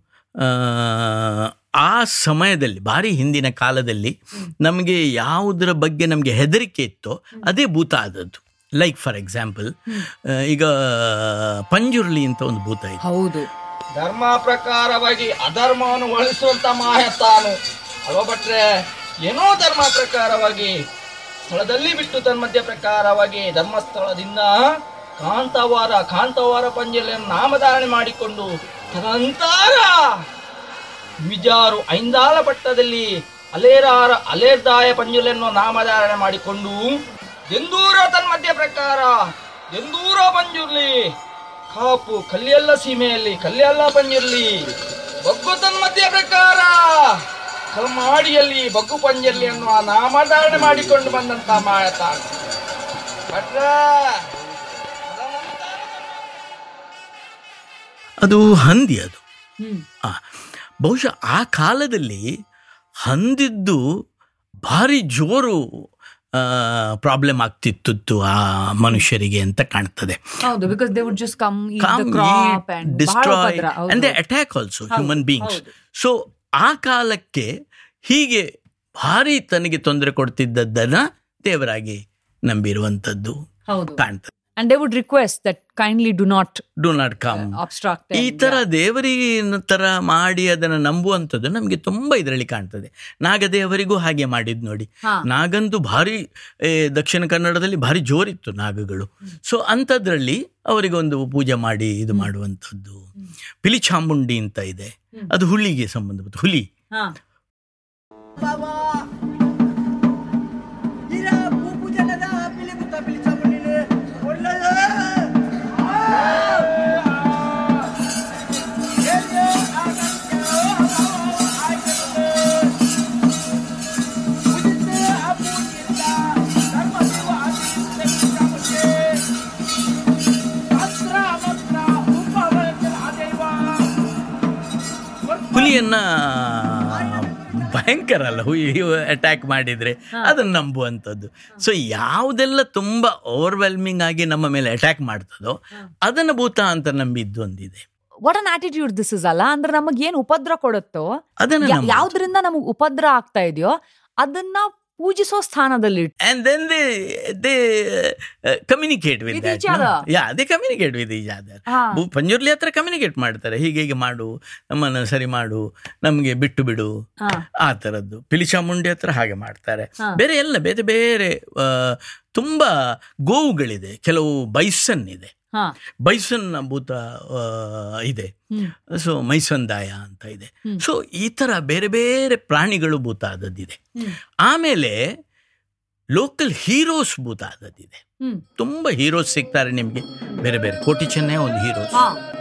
ಆ ಸಮಯದಲ್ಲಿ, ಭಾರಿ ಹಿಂದಿನ ಕಾಲದಲ್ಲಿ ನಮಗೆ ಯಾವುದರ ಬಗ್ಗೆ ನಮಗೆ ಹೆದರಿಕೆ ಇತ್ತೋ ಅದೇ ಭೂತ ಆದದ್ದು. ಲೈಕ್ ಫಾರ್ ಎಕ್ಸಾಂಪಲ್, ಈಗ ಪಂಜುರ್ಲಿ ಅಂತ ಒಂದು ಭೂತ ಇದೆ. ಹೌದು, ಧರ್ಮ ಪ್ರಕಾರವಾಗಿ ಅಧರ್ಮವನ್ನು ಒಳಿಸುವಂತ ಮಾಯತಾನು ಅಲ್ವ ಭಟ್ರೆ. ಏನೋ ಧರ್ಮ ಪ್ರಕಾರವಾಗಿ ಸ್ಥಳದಲ್ಲಿ ಬಿಟ್ಟು ತನ್ಮಧ್ಯ ಪ್ರಕಾರವಾಗಿ ಧರ್ಮಸ್ಥಳದಿಂದ ಕಾಂತವಾರ ಕಾಂತವಾರ ಪಂಜಲಿಯನ್ನು ನಾಮಧಾರಣೆ ಮಾಡಿಕೊಂಡು ತದನಂತರ ವಿಜಾರು ಐಂದಾಲ ಪಟ್ಟದಲ್ಲಿ ಅಲೇರಾರ ಅಲೇರ್ದಾಯ ಪಂಜಲಿಯನ್ನು ನಾಮಧಾರಣೆ ಮಾಡಿಕೊಂಡು ಎಂದೂರ ತನ್ಮಧ್ಯ ಪ್ರಕಾರ ಎಂದೂರ ಪಂಜುರ್ಲಿ ಕಾಪು ಕಲ್ಲಿಯಲ್ಲ ಸೀಮೆಯಲ್ಲಿ ಕಲ್ಲಿಯಲ್ಲ ಪಂಜರ್ಲಿ ಬಗ್ಗು ತನ್ಮಧ್ಯ ಪ್ರಕಾರ ಕಲ್ಮಾಡಿಯಲ್ಲಿ ಬಗ್ಗು ಪಂಜರ್ಲಿ ಅನ್ನುವ ನಾಮಧಾರಣೆ ಮಾಡಿಕೊಂಡು ಬಂದಂತ ಮಾಯತ. ಅದು ಹಂದಿ. ಅದು ಬಹುಶಃ ಆ ಕಾಲದಲ್ಲಿ ಹಂದಿದ್ದು ಭಾರಿ ಜೋರು ಪ್ರಾಬ್ಲಮ್ ಆಗ್ತಿತ್ತು ಆ ಮನುಷ್ಯರಿಗೆ ಅಂತ ಕಾಣ್ತದೆ. Destroy and they attack also human beings. So ಆ ಕಾಲಕ್ಕೆ ಹೀಗೆ ಭಾರಿ ತನಗೆ ತೊಂದರೆ ಕೊಡ್ತಿದ್ದದ್ದನ್ನ ದೇವರಾಗಿ ನಂಬಿರುವಂಥದ್ದು ಕಾಣ್ತದೆ. And they would request that kindly do not do not come obstruct. ಈ ತರ ದೇವರಿನ ತರ ಮಾಡಿ ಅದನ್ನು ನಂಬುವಂಥದ್ದು ನಮಗೆ ತುಂಬಾ ಇದರಲ್ಲಿ ಕಾಣ್ತದೆ. ನಾಗದೇವರಿಗೂ ಹಾಗೆ ಮಾಡಿದ್ ನೋಡಿ. ನಾಗಂದು ಭಾರಿ ದಕ್ಷಿಣ ಕನ್ನಡದಲ್ಲಿ ಭಾರಿ ಜೋರಿತ್ತು ನಾಗಗಳು. ಸೊ ಅಂಥದ್ರಲ್ಲಿ ಅವರಿಗೊಂದು ಪೂಜೆ ಮಾಡಿ ಇದು ಮಾಡುವಂಥದ್ದು. ಪಿಲಿಚಾಮುಂಡಿ ಅಂತ ಇದೆ, ಅದು ಹುಲಿಗೆ ಸಂಬಂಧಪಟ್ಟ ಹುಲಿ. ಹುಲಿಯನ್ನ ಭಯಂಕರ ಅಲ್ಲ, ಹುಲಿ ಅಟ್ಯಾಕ್ ಮಾಡಿದರೆ ಅದನ್ನು ನಂಬುವಂಥದ್ದು. ಸೊ ಯಾವುದೆಲ್ಲ ತುಂಬ ಓವರ್ವೆಲ್ಮಿಂಗ್ ಆಗಿ ನಮ್ಮ ಮೇಲೆ ಅಟ್ಯಾಕ್ ಮಾಡ್ತದೋ ಅದನ್ನು ಭೂತ ಅಂತ ನಂಬಿದ್ದು ಒಂದಿದೆ. What an attitude this is ಅಲ್ಲ. ಅಂದ್ರೆ ನಮಗ್ ಏನ್ ಉಪದ್ರ ಕೊಡುತ್ತೋ, ಯಾವ್ದ್ರಿಂದ ನಮಗ್ ಉಪದ್ರ ಆಗ್ತಾ ಇದೆಯೋ ಅದನ್ನ ಪೂಜಿಸೋ ಸ್ಥಾನದಲ್ಲಿ. And then they they uh, communicate with, with that. No? Yeah, they communicate with each other. Panjurli ಹತ್ರ ಕಮ್ಯುನಿಕೇಟ್ ಮಾಡ್ತಾರೆ, ಹೀಗೆ ಹೀಗೆ ಮಾಡು, ನಮ್ಮನ್ನು ಸರಿ ಮಾಡು, ನಮಗೆ ಬಿಟ್ಟು ಬಿಡು, ಆ ಥರದ್ದು. ಪಿಲಿಚಾಮುಂಡಿ ಹತ್ರ ಹಾಗೆ ಮಾಡ್ತಾರೆ. ಬೇರೆ ಎಲ್ಲ ಬೇರೆ ಬೇರೆ ತುಂಬಾ ಗೋವುಗಳಿದೆ, ಕೆಲವು ಬೈಸನ್ ಇದೆ, ಬೈಸನ್ ಭೂತ ಇದೆ, ಸೊ ಮೈಸಂದಾಯ ಅಂತ ಇದೆ. ಸೊ ಈ ತರ ಬೇರೆ ಬೇರೆ ಪ್ರಾಣಿಗಳು ಭೂತ ಆದದ್ದಿದೆ. ಆಮೇಲೆ ಲೋಕಲ್ ಹೀರೋಸ್ ಭೂತ ಆದದ್ದಿದೆ. ತುಂಬಾ ಹೀರೋಸ್ ಸಿಗ್ತಾರೆ ನಿಮ್ಗೆ, ಬೇರೆ ಬೇರೆ. ಕೋಟಿ ಚೆನ್ನೈ ಒಂದು ಹೀರೋಸ್.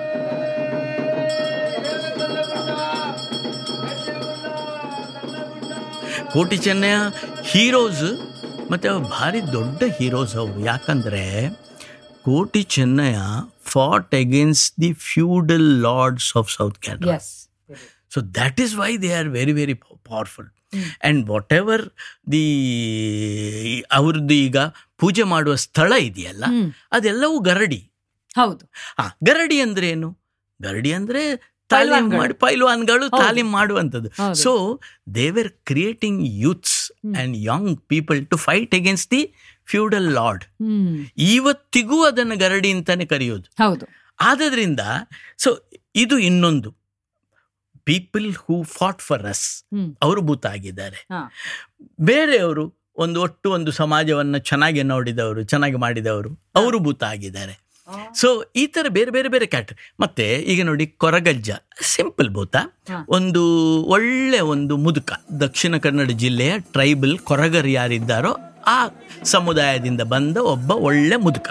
ಕೋಟಿ ಚೆನ್ನೈ ಹೀರೋಸ್ ಮತ್ತೆ ಅವ್ರು ಭಾರಿ ದೊಡ್ಡ ಹೀರೋಸ್ ಅವರು. ಯಾಕಂದ್ರೆ ಕೋಟಿ Chennaya fought against the feudal lords of South Canara. Yes. So that is why they are very, very powerful. Mm. And whatever the ಅವ್ರದ್ದು ಈಗ ಪೂಜೆ ಮಾಡುವ ಸ್ಥಳ ಇದೆಯಲ್ಲ, ಅದೆಲ್ಲವೂ ಗರಡಿ. ಹೌದು. ಹಾ, ಗರಡಿ ಅಂದ್ರೆ ಏನು? ಗರಡಿ ಅಂದ್ರೆ ತಾಲೀಮ್ ಮಾಡಿ ಪೈಲ್ವಾನ್ಗಳು ತಾಲೀಮ್ ಮಾಡುವಂಥದ್ದು. So they were creating youths and young people to fight against the feudal lord. ಇವತ್ತಿಗೂ ಅದನ್ನು ಗರಡಿ ಅಂತಾನೆ ಕರೆಯೋದು. ಹೌದು. ಆದ್ರಿಂದ ಸೊ ಇದು ಇನ್ನೊಂದು, people who fought for us, ಅವರು ಭೂತ ಆಗಿದ್ದಾರೆ. ಬೇರೆಯವರು ಒಂದು ಒಟ್ಟು ಒಂದು ಸಮಾಜವನ್ನು ಚೆನ್ನಾಗಿ ನೋಡಿದವರು, ಚೆನ್ನಾಗಿ ಮಾಡಿದವರು, ಅವರು ಭೂತ ಆಗಿದ್ದಾರೆ. ಸೊ ಈ ತರ ಬೇರೆ ಬೇರೆ ಬೇರೆ ಕ್ಯಾಟರ್. ಮತ್ತೆ ಈಗ ನೋಡಿ, ಕೊರಗಜ್ಜ ಸಿಂಪಲ್ ಭೂತ, ಒಂದು ಒಳ್ಳೆ ಒಂದು ಮುದುಕ, ದಕ್ಷಿಣ ಕನ್ನಡ ಜಿಲ್ಲೆಯ ಟ್ರೈಬಲ್ ಕೊರಗರು ಯಾರಿದ್ದಾರೋ ಆ ಸಮುದಾಯದಿಂದ ಬಂದ ಒಬ್ಬ ಒಳ್ಳೆ ಮುದುಕ.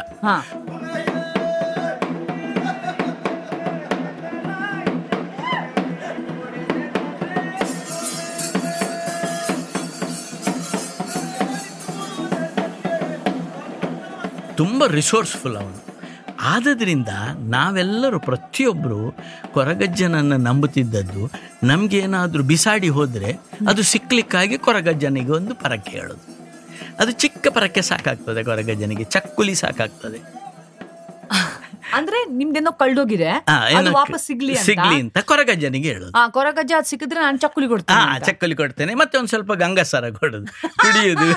ತುಂಬ ರಿಸೋರ್ಸ್ಫುಲ್ ಅವನು. ಆದದ್ರಿಂದ ನಾವೆಲ್ಲರೂ ಪ್ರತಿಯೊಬ್ಬರು ಕೊರಗಜ್ಜನನ್ನು ನಂಬುತ್ತಿದ್ದದ್ದು, ನಮಗೇನಾದರೂ ಬಿಸಾಡಿ ಹೋದರೆ ಅದು ಸಿಕ್ಲಿಕ್ಕಾಗಿ ಕೊರಗಜ್ಜನಿಗೆ ಒಂದು ಪರಕೆ ಹೇಳೋದು. ಅದು ಚಿಕ್ಕ ಪರಕೆ ಸಾಕಾಗ್ತದೆ ಕೊರಗಜ್ಜನಿಗೆ, ಚಕ್ಕುಲಿ ಸಾಕಾಗ್ತದೆ. ಅಂದ್ರೆ ನಿಮ್ದೇನೋ ಕಳ್ದೋಗಿದೆ, ವಾಪಸ್ ಸಿಗ್ಲಿ ಸಿಗ್ಲಿ ಅಂತ ಕೊರಗಜ್ಜನಿಗೆ ಹೇಳೋದು. ಕೊರಗಜ್ಜ ಅದು ಸಿಕ್ಕಿದ್ರೆ ನಾನು ಚಕ್ಕುಲಿ ಕೊಡ್ತೇನೆ. ಹಾ, ಚಕ್ಕುಲಿ ಕೊಡ್ತೇನೆ. ಮತ್ತೆ ಒಂದ್ ಸ್ವಲ್ಪ ಗಂಗಸರ ಕೊಡೋದು, ಕುಡಿಯೋದು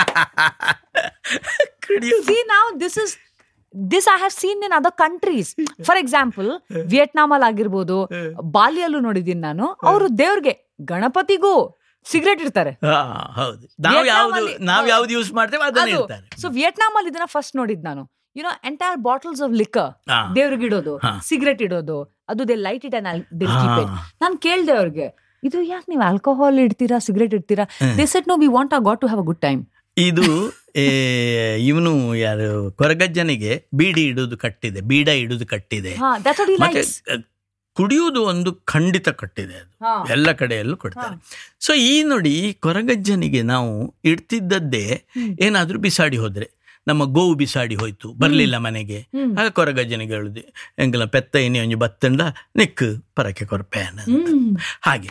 ಕುಡಿಯೋದು. See now this is this I have seen in other countries. For example, Vietnam ಅಲ್ಲಿ ಆಗಿರ್ಬೋದು, ಬಾಲಿಯಲ್ಲೂ ನೋಡಿದೀನಿ ನಾನು. ಅವರು ದೇವ್ರಿಗೆ, ಗಣಪತಿಗೂ ಸಿಗರೇಟ್ ಇರ್ತಾರೆ. ಹೌದು, ನಾವು ಯಾವ್ದು ನಾವ್ ಯಾವ್ದು ಯೂಸ್ ಮಾಡ್ತೇವೆ ಅದನ್ನ ಇರ್ತಾರೆ. ಸೊ ವಿಯೆಟ್ನಾಂ ಅಲ್ಲಿ ಇದನ್ನ ಫಸ್ಟ್ ನೋಡಿದ್ ನಾನು. You know, entire bottles of liquor ದೇವ್ರಿಗೆ ಇಡೋದು, ಸಿಗರೇಟ್ ಇಡೋದು, ಅದು they light it and they keep it. ನಾನು ಕೇಳ್ದೆ ಅವ್ರಿಗೆ, ಇದು ಯಾಕೆ ನೀವು ಆಲ್ಕೋಹಾಲ್ ಇಡ್ತೀರಾ, ಸಿಗರೇಟ್ ಇಡ್ತೀರಾ? They said no, we want or got to have a good time. ಇದು ಇವನು ಯಾರು ಕೊರಗಜ್ಜನಿಗೆ ಬೀಡಿ ಇಡುವುದು ಕಟ್ಟಿದೆ, ಬೀಡ ಇಡುವುದು ಕಟ್ಟಿದೆ, ಮತ್ತೆ ಕುಡಿಯುವುದು ಒಂದು ಖಂಡಿತ ಕಟ್ಟಿದೆ. ಅದು ಎಲ್ಲ ಕಡೆಯಲ್ಲೂ ಕೊಡ್ತಾರೆ. ಸೊ ಈ ನೋಡಿ, ಕೊರಗಜ್ಜನಿಗೆ ನಾವು ಇಡ್ತಿದ್ದದ್ದೇ ಏನಾದ್ರೂ ಬಿಸಾಡಿ ಹೋದ್ರೆ, ನಮ್ಮ ಗೋವು ಬಿಸಾಡಿ ಹೋಯ್ತು, ಬರ್ಲಿಲ್ಲ ಮನೆಗೆ, ಆಗ ಕೊರಗಜ್ಜನಿಗೆ ಹೇಳುದು, ಎಂಕಲ ಪೆತ್ತ ಇನಿ ಒಂಜಿ ಬತ್ತಂಡ ನಿಕ್ ಪರಕೆ ಕೊರಪೇನ, ಹಾಗೆ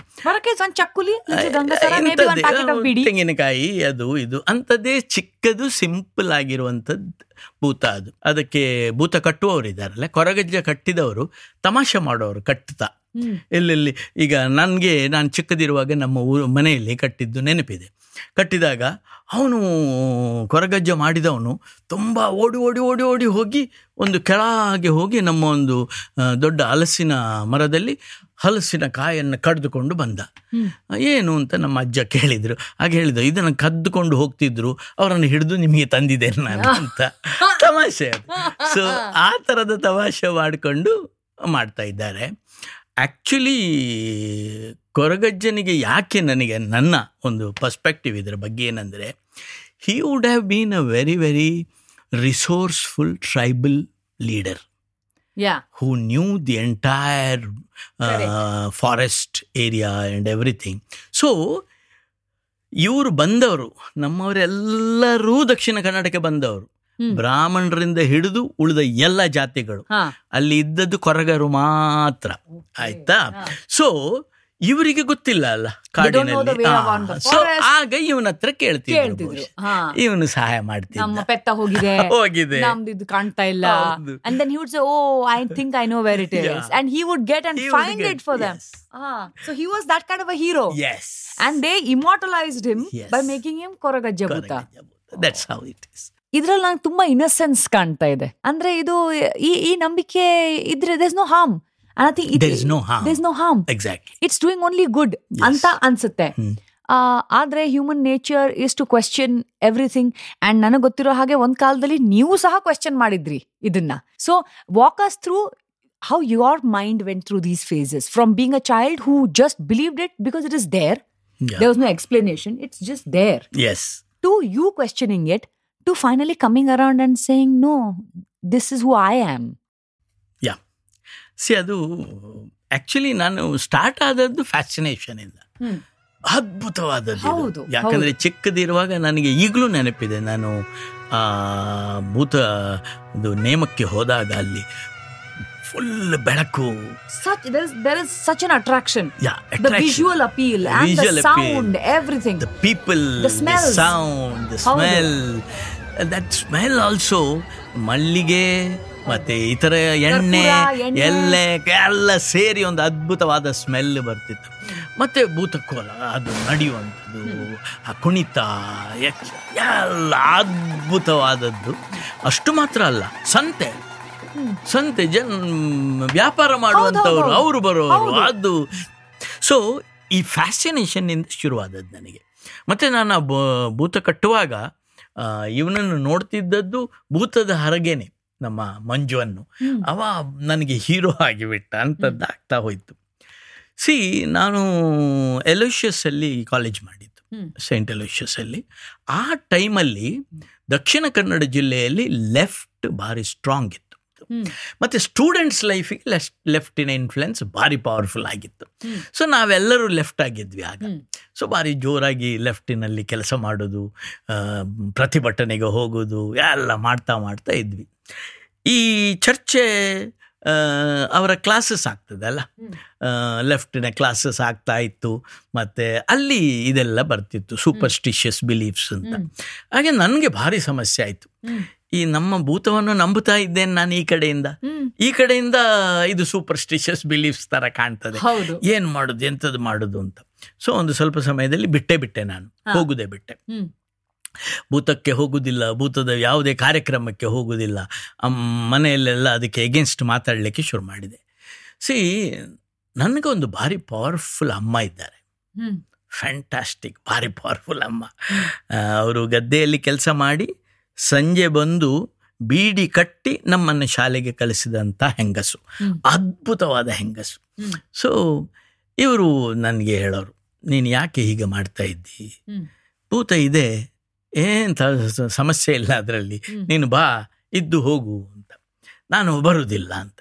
ತೆಂಗಿನಕಾಯಿ ಅದು ಇದು ಅಂತದೇ ಚಿಕ್ಕದು ಸಿಂಪಲ್ ಆಗಿರುವಂಥದ್ದು ಭೂತ. ಅದು ಅದಕ್ಕೆ ಭೂತ ಕಟ್ಟುವವರಿದ್ದಾರಲ್ಲ, ಕೊರಗಜ್ಜ ಕಟ್ಟಿದವರು ತಮಾಷೆ ಮಾಡೋರು ಕಟ್ಟುತ್ತಾ. ಎಲ್ಲೆಲ್ಲಿ ಈಗ ನನಗೆ, ನಾನು ಚಿಕ್ಕದಿರುವಾಗ ನಮ್ಮ ಊರು ಮನೆಯಲ್ಲಿ ಕಟ್ಟಿದ್ದು ನೆನಪಿದೆ. ಕಟ್ಟಿದಾಗ ಅವನು ಕೊರಗಜ್ಜ ಮಾಡಿದವನು ತುಂಬ ಓಡಿ ಓಡಿ ಓಡಿ ಓಡಿ ಹೋಗಿ ಒಂದು ಕೆಳಗೆ ಹೋಗಿ ನಮ್ಮ ಒಂದು ದೊಡ್ಡ ಹಲಸಿನ ಮರದಲ್ಲಿ ಹಲಸಿನ ಕಾಯನ್ನು ಕಡ್ದುಕೊಂಡು ಬಂದ. ಏನು ಅಂತ ನಮ್ಮ ಅಜ್ಜ ಕೇಳಿದ್ರು. ಹಾಗೆ ಹೇಳಿದ, ಇದನ್ನು ಕದ್ದುಕೊಂಡು ಹೋಗ್ತಿದ್ರು, ಅವರನ್ನು ಹಿಡಿದು ನಿಮಗೆ ತಂದಿದೆ ನಾನು ಅಂತ. ತಮಾಷೆ ಅದು. ಸೊ ಆ ಥರದ ತಮಾಷೆ ಮಾಡಿಕೊಂಡು ಮಾಡ್ತಾ ಇದ್ದಾರೆ. ಆ್ಯಕ್ಚುಲಿ ಕೊರಗಜ್ಜನಿಗೆ ಯಾಕೆ, ನನಗೆ ನನ್ನ ಒಂದು ಪರ್ಸ್ಪೆಕ್ಟಿವ್ ಇದರ ಬಗ್ಗೆ ಏನಂದರೆ, he would have been a very very resourceful tribal leader, yeah, who knew the entire uh, forest area and everything. So ಇವರು ಬಂದವರು, ನಮ್ಮವರೆಲ್ಲರೂ ದಕ್ಷಿಣ ಕನ್ನಡಕ್ಕೆ ಬಂದವರು, ಬ್ರಾಹ್ಮಣರಿಂದ ಹಿಡಿದು ಉಳಿದ ಎಲ್ಲ ಜಾತಿಗಳು. ಅಲ್ಲಿ ಇದ್ದದ್ದು ಕೊರಗರು ಮಾತ್ರ, ಆಯ್ತಾ? ಸೊ ಇವರಿಗೆ ಗೊತ್ತಿಲ್ಲ ಅಲ್ಲ ಕಾಡಿನಲ್ಲಿ. ಸೊ ಆಗ ಇವನ ಹತ್ರ ಕೇಳ್ತಿದ್ರು, ಇವನು ಸಹಾಯ ಮಾಡ್ತಿದ್ದ. ನಮ್ಮ ಪೆತ್ತ ಹೋಗಿದೆ ಹೋಗಿದೆ ನಮ್ದು ಇದು ಕಾಣ್ತಾ ಇಲ್ಲ. And then he would say, oh, I think I know where it is. Yeah. And he would get and he find get, it for them. Yes. Ah, so he was that kind of a hero. Yes. And they immortalized him yes. by making him Koragajja Bhuta. That's how it is. ಇದ್ರಲ್ಲಿ ನಂಗೆ ತುಂಬಾ innocence ಕಾಣ್ತಾ ಇದೆ. ಅಂದ್ರೆ ಇದು ಈ ಈ ನಂಬಿಕೆ ಇದ್ರೆ there's no harm. And I think it, there is no harm. There is no harm. Exactly. It's doing only good. Yes. ಅಂತ ಅನ್ಸುತ್ತೆ. ಆದ್ರೆ human nature is to question everything. And ನನಗೆ ಗೊತ್ತಿರೋ ಹಾಗೆ ಒಂದ್ ಕಾಲದಲ್ಲಿ ನೀವು ಸಹ ಕ್ವೆಶ್ಚನ್ ಮಾಡಿದ್ರಿ ಇದನ್ನ. So walk us through how your mind went through these phases from being a child who just believed it because it is there. Yeah. There was no explanation. It's just there. Yes. To you questioning it, to finally coming around and saying, no, this is who I am. Yeah. See, ಅದು actually ನಾನು start ಆದದ್ದು fascination ಇಂದ. ಅದ್ಭುತವಾದದ್ದು. ಯಾಕಂದ್ರೆ ಚಿಕ್ಕದಿರುವಾಗ ನನಗೆ ಈಗಲೂ ನೆನಪಿದೆ. ನಾನು ಭೂತ ನೇಮಕ್ಕೆ ಹೋದಾಗ ಅಲ್ಲಿ ಫುಲ್ ಬೆಳಕು. Such there is there is such an attraction. Yeah, attraction. The visual appeal and visual the sound, appeal. Everything. The people, the smells, the sound, the smell. And that smell also, ಮಲ್ಲಿಗೆ ಮತ್ತೆ ಇತರ ಎಣ್ಣೆ ಎಲೆ ಎಲ್ಲ ಸೇರಿ ಒಂದು ಅದ್ಭುತವಾದ smell ಬರ್ತಿತ್ತು. ಮತ್ತೆ ಭೂತಕೋಲ ಅದು ನಡೆಯುವಂಥದ್ದು, ಆ ಕುಣಿತ ಎಲ್ಲ ಅದ್ಭುತವಾದದ್ದು. ಅಷ್ಟು ಮಾತ್ರ ಅಲ್ಲ, ಸಂತೆ ಸಂತೆ ಜನ ವ್ಯಾಪಾರ ಮಾಡುವಂಥವ್ರು ಅವರು ಬರೋರು. ಅದು ಸೊ ಈ ಫ್ಯಾಸಿನೇಷನ್ ಇಂದ ಶುರುವಾದದ್ದು ನನಗೆ. ಮತ್ತೆ ನಾನು ಭೂತ ಕಟ್ಟುವಾಗ ಇವನನ್ನು ನೋಡ್ತಿದ್ದದ್ದು ಭೂತದ ಹೊರಗೇನೆ ನಮ್ಮ ಮಂಜುವನ್ನು. ಅವ ನನಗೆ ಹೀರೋ ಆಗಿಬಿಟ್ಟ ಅಂಥದ್ದು ಆಗ್ತಾ ಹೋಯ್ತು. ಸಿ ನಾನು ಎಲೋಷಿಯಸ್ ಅಲ್ಲಿ ಕಾಲೇಜ್ ಮಾಡಿದ್ದು, ಸೈಂಟ್ ಎಲೋಷಿಯಸ್ ಅಲ್ಲಿ. ಆ ಟೈಮಲ್ಲಿ ದಕ್ಷಿಣ ಕನ್ನಡ ಜಿಲ್ಲೆಯಲ್ಲಿ ಲೆಫ್ಟ್ ಭಾರಿ ಸ್ಟ್ರಾಂಗ್ ಇತ್ತು. ಮತ್ತು ಸ್ಟೂಡೆಂಟ್ಸ್ ಲೈಫಿಗೆ ಲೆಫ್ಟ್ ಲೆಫ್ಟಿನ ಇನ್ಫ್ಲುಯೆನ್ಸ್ ಭಾರಿ ಪವರ್ಫುಲ್ ಆಗಿತ್ತು. ಸೊ ನಾವೆಲ್ಲರೂ ಲೆಫ್ಟ್ ಆಗಿದ್ವಿ ಆಗ. ಸೊ ಭಾರಿ ಜೋರಾಗಿ ಲೆಫ್ಟಿನಲ್ಲಿ ಕೆಲಸ ಮಾಡೋದು, ಪ್ರತಿಭಟನೆಗೆ ಹೋಗೋದು ಎಲ್ಲ ಮಾಡ್ತಾ ಮಾಡ್ತಾ ಇದ್ವಿ. ಈ ಚರ್ಚೆ ಅವರ ಕ್ಲಾಸಸ್ ಆಗ್ತದಲ್ಲ, ಲೆಫ್ಟಿನ ಕ್ಲಾಸಸ್ ಆಗ್ತಾ ಇತ್ತು. ಮತ್ತು ಅಲ್ಲಿ ಇದೆಲ್ಲ ಬರ್ತಿತ್ತು, ಸೂಪರ್ಸ್ಟಿಷಿಯಸ್ ಬಿಲೀಫ್ಸ್ ಅಂತ. ಹಾಗೆ ನನಗೆ ಭಾರಿ ಸಮಸ್ಯೆ ಆಯಿತು. ಈ ನಮ್ಮ ಭೂತವನ್ನು ನಂಬುತ್ತಾ ಇದ್ದೇನೆ ನಾನು ಈ ಕಡೆಯಿಂದ, ಈ ಕಡೆಯಿಂದ ಇದು ಸೂಪರ್ಸ್ಟಿಷಿಯಸ್ ಬಿಲೀಫ್ಸ್ ಥರ ಕಾಣ್ತದೆ, ಏನು ಮಾಡೋದು ಎಂಥದ್ದು ಮಾಡೋದು ಅಂತ. ಸೊ ಒಂದು ಸ್ವಲ್ಪ ಸಮಯದಲ್ಲಿ ಬಿಟ್ಟೇ ಬಿಟ್ಟೆ, ನಾನು ಹೋಗುದೇ ಬಿಟ್ಟೆ. ಭೂತಕ್ಕೆ ಹೋಗುವುದಿಲ್ಲ, ಭೂತದ ಯಾವುದೇ ಕಾರ್ಯಕ್ರಮಕ್ಕೆ ಹೋಗುವುದಿಲ್ಲ. ಮನೆಯಲ್ಲೆಲ್ಲ ಅದಕ್ಕೆ ಎಗೇನ್ಸ್ಟ್ ಮಾತಾಡಲಿಕ್ಕೆ ಶುರು ಮಾಡಿದೆ. ಸಿ ನನಗೊಂದು ಭಾರಿ ಪವರ್ಫುಲ್ ಅಮ್ಮ ಇದ್ದಾರೆ, ಫ್ಯಾಂಟಾಸ್ಟಿಕ್, ಭಾರಿ ಪವರ್ಫುಲ್ ಅಮ್ಮ. ಅವರು ಗದ್ದೆಯಲ್ಲಿ ಕೆಲಸ ಮಾಡಿ ಸಂಜೆ ಬಂದು ಬೀಡಿ ಕಟ್ಟಿ ನಮ್ಮನ್ನು ಶಾಲೆಗೆ ಕಳಿಸಿದಂಥ ಹೆಂಗಸು, ಅದ್ಭುತವಾದ ಹೆಂಗಸು. ಸೊ ಇವರು ನನಗೆ ಹೇಳೋರು, ನೀನು ಯಾಕೆ ಹೀಗೆ ಮಾಡ್ತಾ ಇದ್ದಿ, ಭೂತ ಇದೆ, ಏನಂತ ಸಮಸ್ಯೆ ಇಲ್ಲ ಅದರಲ್ಲಿ, ನೀನು ಬಾ ಇದ್ದು ಹೋಗು ಅಂತ. ನಾನು ಬರುವುದಿಲ್ಲ ಅಂತ.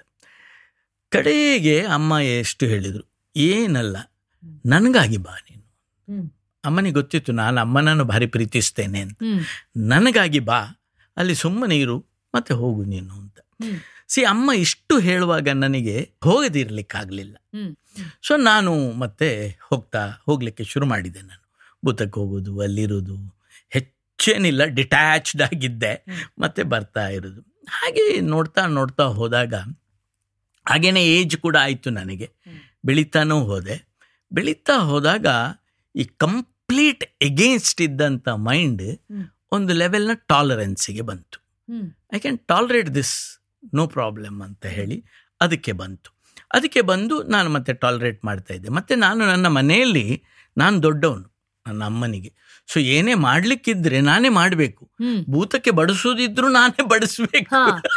ಕಡೆಗೆ ಅಮ್ಮ ಎಷ್ಟು ಹೇಳಿದರು, ಏನಲ್ಲ ನನಗಾಗಿ ಬಾ ನೀನು. ಅಮ್ಮನಿಗೆ ಗೊತ್ತಿತ್ತು ನಾನು ಅಮ್ಮನನ್ನು ಭಾರಿ ಪ್ರೀತಿಸ್ತೇನೆ ಅಂತ. ನನಗಾಗಿ ಬಾ, ಅಲ್ಲಿ ಸುಮ್ಮನೆ ಇರು ಮತ್ತೆ ಹೋಗು ನೀನು ಅಂತ. ಸಿ ಅಮ್ಮ ಇಷ್ಟು ಹೇಳುವಾಗ ನನಗೆ ಹೋಗದಿರ್ಲಿಕ್ಕಾಗಲಿಲ್ಲ. ಸೊ ನಾನು ಮತ್ತೆ ಹೋಗ್ತಾ ಹೋಗ್ಲಿಕ್ಕೆ ಶುರು ಮಾಡಿದೆ. ನಾನು ಭೂತಕ್ಕೆ ಹೋಗೋದು, ಅಲ್ಲಿರೋದು, ಹೆಚ್ಚೇನಿಲ್ಲ, ಡಿಟ್ಯಾಚ್ಡ್ ಆಗಿದ್ದೆ, ಮತ್ತೆ ಬರ್ತಾ ಇರೋದು. ಹಾಗೆ ನೋಡ್ತಾ ನೋಡ್ತಾ ಹೋದಾಗ ಹಾಗೇನೆ ಏಜ್ ಕೂಡ ಆಯಿತು ನನಗೆ, ಬೆಳೀತಾನೂ ಹೋದೆ. ಬೆಳೀತಾ ಹೋದಾಗ ಈ ಕಂಪ್ಲೀಟ್ ಎಗೇನ್ಸ್ಟ್ ಇದ್ದಂಥ ಮೈಂಡ್ ಒಂದು ಲೆವೆಲ್ನ ಟಾಲರೆನ್ಸಿಗೆ ಬಂತು. I can tolerate this, no problem ಅಂತ ಹೇಳಿ ಅದಕ್ಕೆ ಬಂತು. ಅದಕ್ಕೆ ಬಂದು ನಾನು ಮತ್ತೆ ಟಾಲರೇಟ್ ಮಾಡ್ತಾ ಇದ್ದೆ. ಮತ್ತು ನಾನು ನನ್ನ ಮನೆಯಲ್ಲಿ ನಾನು ದೊಡ್ಡವನು ನನ್ನ ಅಮ್ಮನಿಗೆ. ಸೊ ಏನೇ ಮಾಡ್ಲಿಕ್ಕಿದ್ರೆ ನಾನೇ ಮಾಡಬೇಕು, ಭೂತಕ್ಕೆ ಬಡಿಸೋದಿದ್ರು ನಾನೇ ಬಡಿಸ್ಬೇಕು.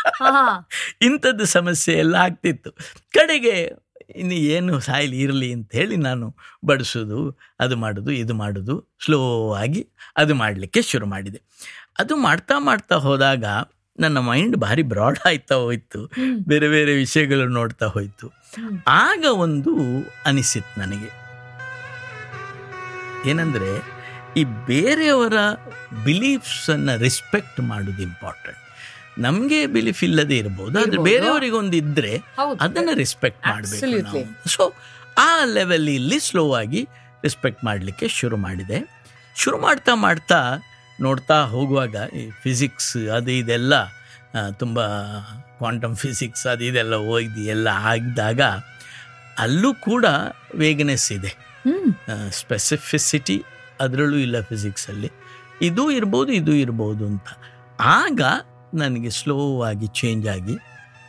ಇಂಥದ್ದು ಸಮಸ್ಯೆ ಎಲ್ಲ ಆಗ್ತಿತ್ತು. ಕಡೆಗೆ ಇನ್ನು ಏನು ಸಾಯಿಲಿ ಇರಲಿ ಅಂತ ಹೇಳಿ ನಾನು ಬಡಿಸೋದು, ಅದು ಮಾಡೋದು, ಇದು ಮಾಡೋದು, ಸ್ಲೋ ಆಗಿ ಅದು ಮಾಡಲಿಕ್ಕೆ ಶುರು ಮಾಡಿದೆ. ಅದು ಮಾಡ್ತಾ ಮಾಡ್ತಾ ಹೋದಾಗ ನನ್ನ ಮೈಂಡ್ ಭಾರಿ ಬ್ರಾಡ್ ಆಯ್ತಾ ಹೋಯ್ತು, ಬೇರೆ ಬೇರೆ ವಿಷಯಗಳು ನೋಡ್ತಾ ಹೋಯ್ತು. ಆಗ ಒಂದು ಅನಿಸಿತ್ತು ನನಗೆ, ಏನಂದರೆ ಈ ಬೇರೆಯವರ ಬಿಲೀಫ್ಸನ್ನು ರೆಸ್ಪೆಕ್ಟ್ ಮಾಡೋದು ಇಂಪಾರ್ಟೆಂಟ್. ನಮಗೆ ಬಿಲೀಫ್ ಇಲ್ಲದೆ ಇರ್ಬೋದು, ಆದರೆ ಬೇರೆಯವರಿಗೆ ಒಂದು ಇದ್ದರೆ ಅದನ್ನು ರೆಸ್ಪೆಕ್ಟ್ ಮಾಡಬೇಕು ನಾವು. ಸೊ ಆ ಲೆವೆಲಲ್ಲಿ ಸ್ಲೋ ಆಗಿ ರೆಸ್ಪೆಕ್ಟ್ ಮಾಡಲಿಕ್ಕೆ ಶುರು ಮಾಡಿದೆ. ಶುರು ಮಾಡ್ತಾ ಮಾಡ್ತಾ ನೋಡ್ತಾ ಹೋಗುವಾಗ ಈ ಫಿಸಿಕ್ಸ್ ಅದು ಇದೆಲ್ಲ ತುಂಬ ಕ್ವಾಂಟಮ್ ಫಿಸಿಕ್ಸ್ ಅದು ಇದೆಲ್ಲ ಓದಿ ಎಲ್ಲ ಆಗಿದಾಗ ಅಲ್ಲೂ ಕೂಡ ವೇಗನೆಸ್ ಇದೆ, ಸ್ಪೆಸಿಫಿಸಿಟಿ ಅದರಲ್ಲೂ ಇಲ್ಲ ಫಿಸಿಕ್ಸಲ್ಲಿ. ಇದು ಇರ್ಬೋದು ಇದು ಇರ್ಬೋದು ಅಂತ. ಆಗ ನನಗೆ ಸ್ಲೋ ಆಗಿ ಚೇಂಜ್ ಆಗಿ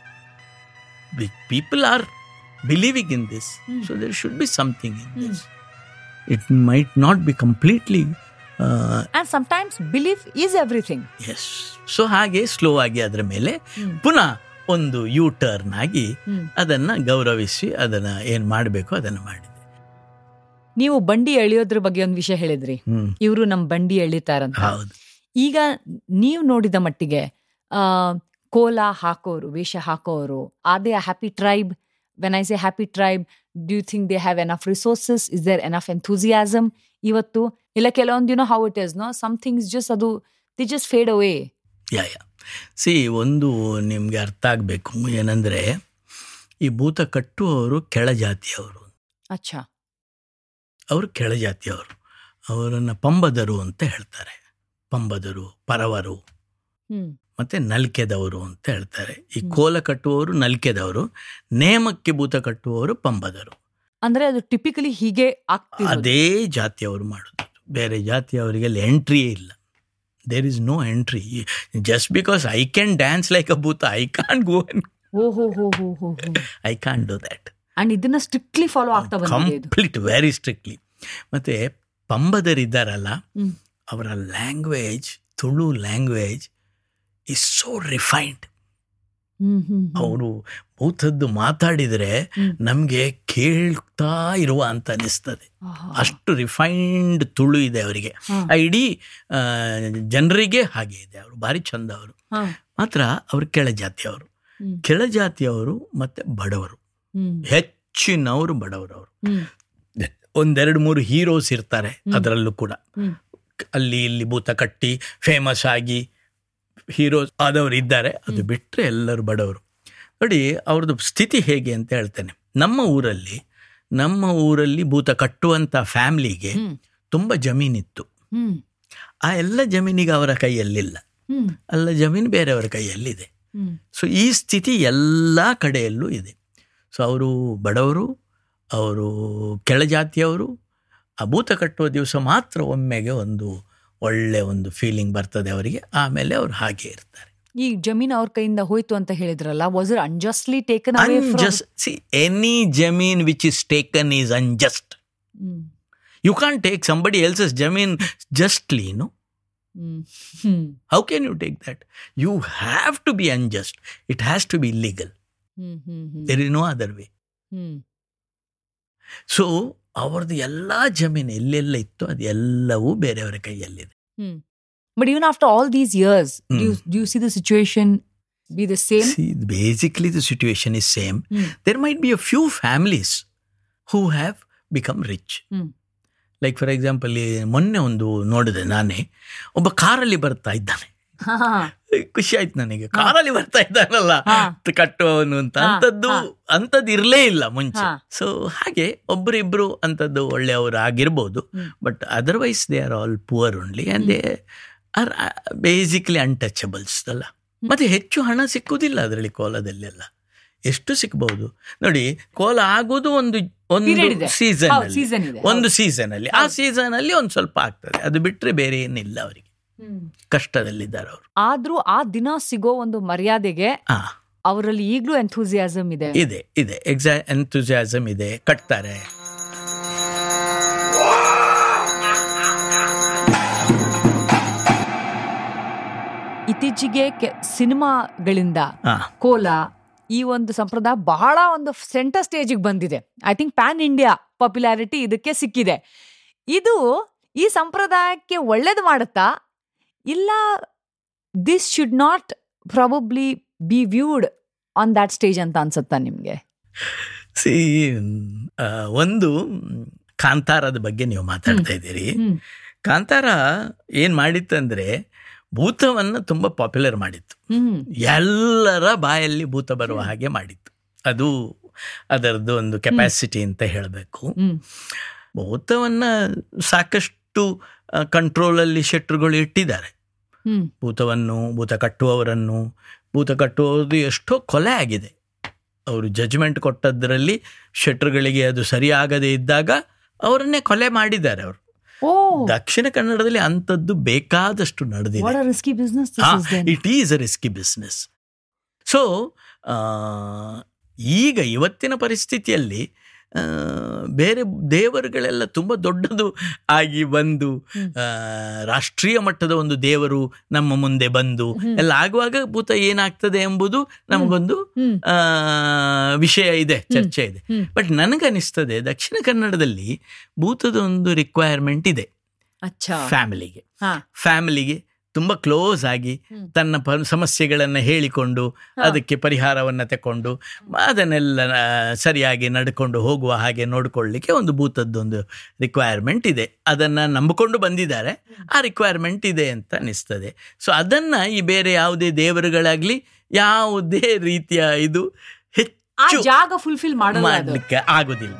people are believing in this, so there should be something in this. It might not be completely and sometimes belief is everything. Yes. So ಹಾಗೆ ಸ್ಲೋ ಆಗಿ ಅದರ ಮೇಲೆ ಪುನಃ ಒಂದು ಯೂ ಟರ್ನ್ ಆಗಿ ಅದನ್ನು ಗೌರವಿಸಿ ಅದನ್ನು ಏನು ಮಾಡಬೇಕು ಅದನ್ನು ಮಾಡಿದೆ. ನೀವು ಬಂಡಿ ಎಳೆಯೋದ್ರ ಬಗ್ಗೆ ಒಂದು ವಿಷಯ ಹೇಳಿದ್ರಿ, ಇವರು ನಮ್ಮ ಬಂಡಿ ಎಳಿತಾರಂತ. ಹೌದು. ಈಗ ನೀವು ನೋಡಿದ ಮಟ್ಟಿಗೆ ಕೋಲ ಹಾಕೋರು, ವೇಷ ಹಾಕೋರು, are they a happy tribe? When I say happy tribe, do you think they have enough resources? Is there enough enthusiasm ಇವತ್ತು? ಇಲ್ಲ ಕೆಲವೊಂದು you know how it is, no some things just ಅದು the just fade away. Yeah yeah see ಒಂದು ನಿಮಗೆ ಅರ್ಥ ಆಗಬೇಕು ಏನಂದರೆ, ಈ ಭೂತ ಕಟ್ಟುವವರು ಕೆಳಜಾತಿಯವರು. ಅಚ್ಚಾ. ಅವರು ಕೆಳಜಾತಿಯವರು, ಅವರನ್ನು ಪಂಬದರು ಅಂತ ಹೇಳ್ತಾರೆ. ಪಂಬದರು, ಪರವರು ಮತ್ತು ನಲ್ಕೆದವರು ಅಂತ ಹೇಳ್ತಾರೆ. ಈ ಕೋಲ ಕಟ್ಟುವವರು ನಲ್ಕೆದವರು, ನೇಮಕ್ಕೆ ಭೂತ ಕಟ್ಟುವವರು ಪಂಬದರು. ಅಂದರೆ ಅದು ಟಿಪಿಕಲಿ ಹೀಗೆ ಆಗ್ತಿದೆ, ಅದೇ ಜಾತಿಯವರು ಮಾಡೋದು. ಬೇರೆ ಜಾತಿಯವರಿಗೆಲ್ಲ ಎಂಟ್ರಿಯೇ ಇಲ್ಲ. There is no entry. Just because I can dance like a bhuta, I can't go and I can't do that. And ಇದನ್ನ ಸ್ಟ್ರಿಕ್ಟ್ಲಿ ಫಾಲೋ ಆಗ್ತಾ ಬಂದಿದೆ, ಕಂಪ್ಲೀಟ್ ವೆರಿ ಸ್ಟ್ರಿಕ್ಟ್ಲಿ. ಮತ್ತು ಪಂಬದರಿದ್ದಾರಲ್ಲ, ಅವರ language, Tulu language is so refined. ಅವರು ಭೂತದ್ದು ಮಾತಾಡಿದರೆ ನಮಗೆ ಕೇಳ್ತಾ ಇರುವ ಅಂತ ಅನಿಸ್ತದೆ. ಅಷ್ಟು ರಿಫೈನ್ಡ್ ತುಳು ಇದೆ ಅವರಿಗೆ. ಇಡೀ ಜನರಿಗೆ ಹಾಗೆ ಇದೆ. ಅವರು ಭಾರಿ ಚಂದ. ಅವರು ಮಾತ್ರ ಅವರು ಕೆಳಜಾತಿಯವರು. ಕೆಳಜಾತಿಯವರು ಮತ್ತು ಬಡವರು, ಹೆಚ್ಚಿನವರು ಬಡವರು. ಅವರು ಒಂದೆರಡು ಮೂರು ಹೀರೋಸ್ ಇರ್ತಾರೆ, ಅದರಲ್ಲೂ ಕೂಡ ಅಲ್ಲಿ ಇಲ್ಲಿ ಭೂತ ಕಟ್ಟಿ ಫೇಮಸ್ ಆಗಿ ಹೀರೋಸ್ ಆದವರು ಇದ್ದಾರೆ. ಅದು ಬಿಟ್ಟರೆ ಎಲ್ಲರೂ ಬಡವರು. ನೋಡಿ ಅವ್ರದ್ದು ಸ್ಥಿತಿ ಹೇಗೆ ಅಂತ ಹೇಳ್ತೇನೆ. ನಮ್ಮ ಊರಲ್ಲಿ ನಮ್ಮ ಊರಲ್ಲಿ ಭೂತ ಕಟ್ಟುವಂಥ ಫ್ಯಾಮ್ಲಿಗೆ ತುಂಬ ಜಮೀನಿತ್ತು. ಆ ಎಲ್ಲ ಜಮೀನಿಗೆ ಅವರ ಕೈಯಲ್ಲಿಲ್ಲ, ಎಲ್ಲ ಜಮೀನು ಬೇರೆಯವರ ಕೈಯಲ್ಲಿದೆ. ಸೊ ಈ ಸ್ಥಿತಿ ಎಲ್ಲ ಕಡೆಯಲ್ಲೂ ಇದೆ. ಸೊ ಅವರು ಬಡವರು, ಅವರು ಕೆಳಜಾತಿಯವರು. ಆ ಭೂತ ಕಟ್ಟುವ ದಿವಸ ಮಾತ್ರ ಒಮ್ಮೆಗೆ ಒಂದು ಒಳ್ಳೆ ಒಂದು ಫೀಲಿಂಗ್ ಬರ್ತದೆ ಅವರಿಗೆ. ಆಮೇಲೆ ಅವ್ರು ಹಾಗೆ ಇರ್ತಾರೆ. ಈ ಜಮೀನು ಅವ್ರ ಕೈಯಿಂದ ಹೋಯ್ತು ಅಂತ ಹೇಳಿದ್ರಲ್ಲ, was it unjustly taken away? Unjust. See, any jameen which is taken is unjust. Mm. You can't take somebody else's jameen justly, no? Mm. Hmm. How can you take that? You have to be unjust. It has to be legal. Mm-hmm. There is no other way. Mm. So, ಅವ್ರದ್ದು ಎಲ್ಲ ಜಮೀನು ಎಲ್ಲೆಲ್ಲ ಇತ್ತು ಅದೆಲ್ಲವೂ ಬೇರೆಯವರ ಕೈಯಲ್ಲಿದೆ. But even after all these years, mm. do, you, do you see the situation be the same? See, basically the situation is same. Mm. There might be a few families who have become rich. Mm. Like for example, ಮೊನ್ನೆ ಒಂದು ನೋಡಿದೆ ನಾನೇ, ಒಬ್ಬ ಕಾರಲ್ಲಿ ಬರ್ತಾ ಇದ್ದಾನೆ. ಖುಷಿ ಆಯ್ತು ನನಗೆ. ಕಾರಲ್ಲಿ ಬರ್ತಾ ಇದ್ದಾನಲ್ಲ ಕಟ್ಟುವವನು ಅಂತ. ಅಂಥದ್ದು ಅಂಥದ್ದು ಇರಲೇ ಇಲ್ಲ ಮುಂಚೆ. ಸೊ ಹಾಗೆ ಒಬ್ಬರಿಬ್ರು ಅಂಥದ್ದು ಒಳ್ಳೆಯವರು ಆಗಿರ್ಬೋದು. But otherwise they are all poor only and they are basically untouchables ಅಲ್ಲ. ಮತ್ತು ಹೆಚ್ಚು ಹಣ ಸಿಕ್ಕುವುದಿಲ್ಲ ಅದರಲ್ಲಿ ಕೋಲದಲ್ಲೆಲ್ಲ. ಎಷ್ಟು ಸಿಕ್ಬಹುದು ನೋಡಿ. ಕೋಲ ಆಗೋದು ಒಂದು ಒಂದು ಸೀಸನ್ ಅಲ್ಲಿ, ಒಂದು ಸೀಸನ್ ಅಲ್ಲಿ. ಆ ಸೀಸನ್ ಅಲ್ಲಿ ಒಂದು ಸ್ವಲ್ಪ ಆಗ್ತದೆ, ಅದು ಬಿಟ್ಟರೆ ಬೇರೆ ಏನಿಲ್ಲ ಅವರಿಗೆ. ಕಷ್ಟದಲ್ಲಿದ್ದಾರೆ ಅವರು. ಆದ್ರೂ ಆ ದಿನ ಸಿಗೋ ಒಂದು ಮರ್ಯಾದೆಗೆ ಅವರಲ್ಲಿ ಈಗಲೂ ಎಂಥೂಸಿಯಾಸಮ್ ಇದೆ ಇದೆ ಇದೆ ಎಕ್ಸಾ ಎಂಥೂಸಿಯಾಸಮ್ ಇದೆ. ಕಟ್ತಾರೆ. ಇತ್ತೀಚೆಗೆ ಸಿನಿಮಾಗಳಿಂದ ಕೋಲ ಈ ಒಂದು ಸಂಪ್ರದಾಯ ಬಹಳ ಒಂದು ಸೆಂಟರ್ ಸ್ಟೇಜಿಗೆ ಬಂದಿದೆ. I think pan India popularity ಇದಕ್ಕೆ ಸಿಕ್ಕಿದೆ. ಇದು ಈ ಸಂಪ್ರದಾಯಕ್ಕೆ ಒಳ್ಳೇದು ಮಾಡುತ್ತಾ, ಇಲ್ಲ this should not probably be viewed on that stage ಅಂತ ಅನ್ಸುತ್ತಾ ನಿಮಗೆ? ಸಿ, ಒಂದು ಕಾಂತಾರದ ಬಗ್ಗೆ ನೀವು ಮಾತಾಡ್ತಾ ಇದ್ದೀರಿ. ಕಾಂತಾರ ಏನ್ ಮಾಡಿತ್ತಂದ್ರೆ ಭೂತವನ್ನು ತುಂಬ ಪಾಪ್ಯುಲರ್ ಮಾಡಿತ್ತು. ಎಲ್ಲರ ಬಾಯಲ್ಲಿ ಭೂತ ಬರುವ ಹಾಗೆ ಮಾಡಿತ್ತು. ಅದು ಅದರದ್ದು ಒಂದು ಕೆಪಾಸಿಟಿ ಅಂತ ಹೇಳಬೇಕು. ಭೂತವನ್ನು ಸಾಕಷ್ಟು ಕಂಟ್ರೋಲಲ್ಲಿ ಶೆಟ್ರುಗಳು ಇಟ್ಟಿದ್ದಾರೆ. ಭೂತವನ್ನು, ಭೂತ ಕಟ್ಟುವವರನ್ನು, ಭೂತ ಕಟ್ಟುವುದು ಎಷ್ಟೋ ಕೊಲೆ ಆಗಿದೆ. ಅವರು ಜಜ್ಮೆಂಟ್ ಕೊಟ್ಟದ್ರಲ್ಲಿ ಶೆಟ್ರುಗಳಿಗೆ ಅದು ಸರಿಯಾಗದೇ ಇದ್ದಾಗ ಅವರನ್ನೇ ಕೊಲೆ ಮಾಡಿದ್ದಾರೆ ಅವರು. ದಕ್ಷಿಣ ಕನ್ನಡದಲ್ಲಿ ಅಂಥದ್ದು ಬೇಕಾದಷ್ಟು ನಡೆದಿದೆ. It is a risky business. So ಈಗ ಇವತ್ತಿನ ಪರಿಸ್ಥಿತಿಯಲ್ಲಿ ಬೇರೆ ದೇವರುಗಳೆಲ್ಲ ತುಂಬ ದೊಡ್ಡದು ಆಗಿ ಬಂದು ರಾಷ್ಟ್ರೀಯ ಮಟ್ಟದ ಒಂದು ದೇವರು ನಮ್ಮ ಮುಂದೆ ಬಂದು ಎಲ್ಲ ಆಗುವಾಗ ಭೂತ ಏನಾಗ್ತದೆ ಎಂಬುದು ನಮಗೊಂದು ವಿಷಯ ಇದೆ, ಚರ್ಚೆ ಇದೆ. ಬಟ್ ನನಗನಿಸ್ತದೆ ದಕ್ಷಿಣ ಕನ್ನಡದಲ್ಲಿ ಭೂತದ ಒಂದು ರಿಕ್ವೈರ್ಮೆಂಟ್ ಇದೆ. ಫ್ಯಾಮಿಲಿಗೆ ಫ್ಯಾಮಿಲಿಗೆ ತುಂಬ ಕ್ಲೋಸ್ ಆಗಿ ತನ್ನ ಪ ಸಮಸ್ಯೆಗಳನ್ನು ಹೇಳಿಕೊಂಡು ಅದಕ್ಕೆ ಪರಿಹಾರವನ್ನು ತಗೊಂಡು ಅದನ್ನೆಲ್ಲ ಸರಿಯಾಗಿ ನಡ್ಕೊಂಡು ಹೋಗುವ ಹಾಗೆ ನೋಡಿಕೊಳ್ಳಲಿಕ್ಕೆ ಒಂದು ಭೂತದ್ದೊಂದು ರಿಕ್ವೈರ್ಮೆಂಟ್ ಇದೆ. ಅದನ್ನು ನಂಬಿಕೊಂಡು ಬಂದಿದ್ದಾರೆ, ಆ ರಿಕ್ವೈರ್ಮೆಂಟ್ ಇದೆ ಅಂತ ಅನಿಸ್ತದೆ. ಸೊ ಅದನ್ನು ಈ ಬೇರೆ ಯಾವುದೇ ದೇವರುಗಳಾಗಲಿ ಯಾವುದೇ ರೀತಿಯ ಇದು ಹೆಚ್ಚು ಜಾಗ ಫುಲ್ಫಿಲ್ ಮಾಡಲಿಕ್ಕೆ ಆಗೋದಿಲ್ಲ.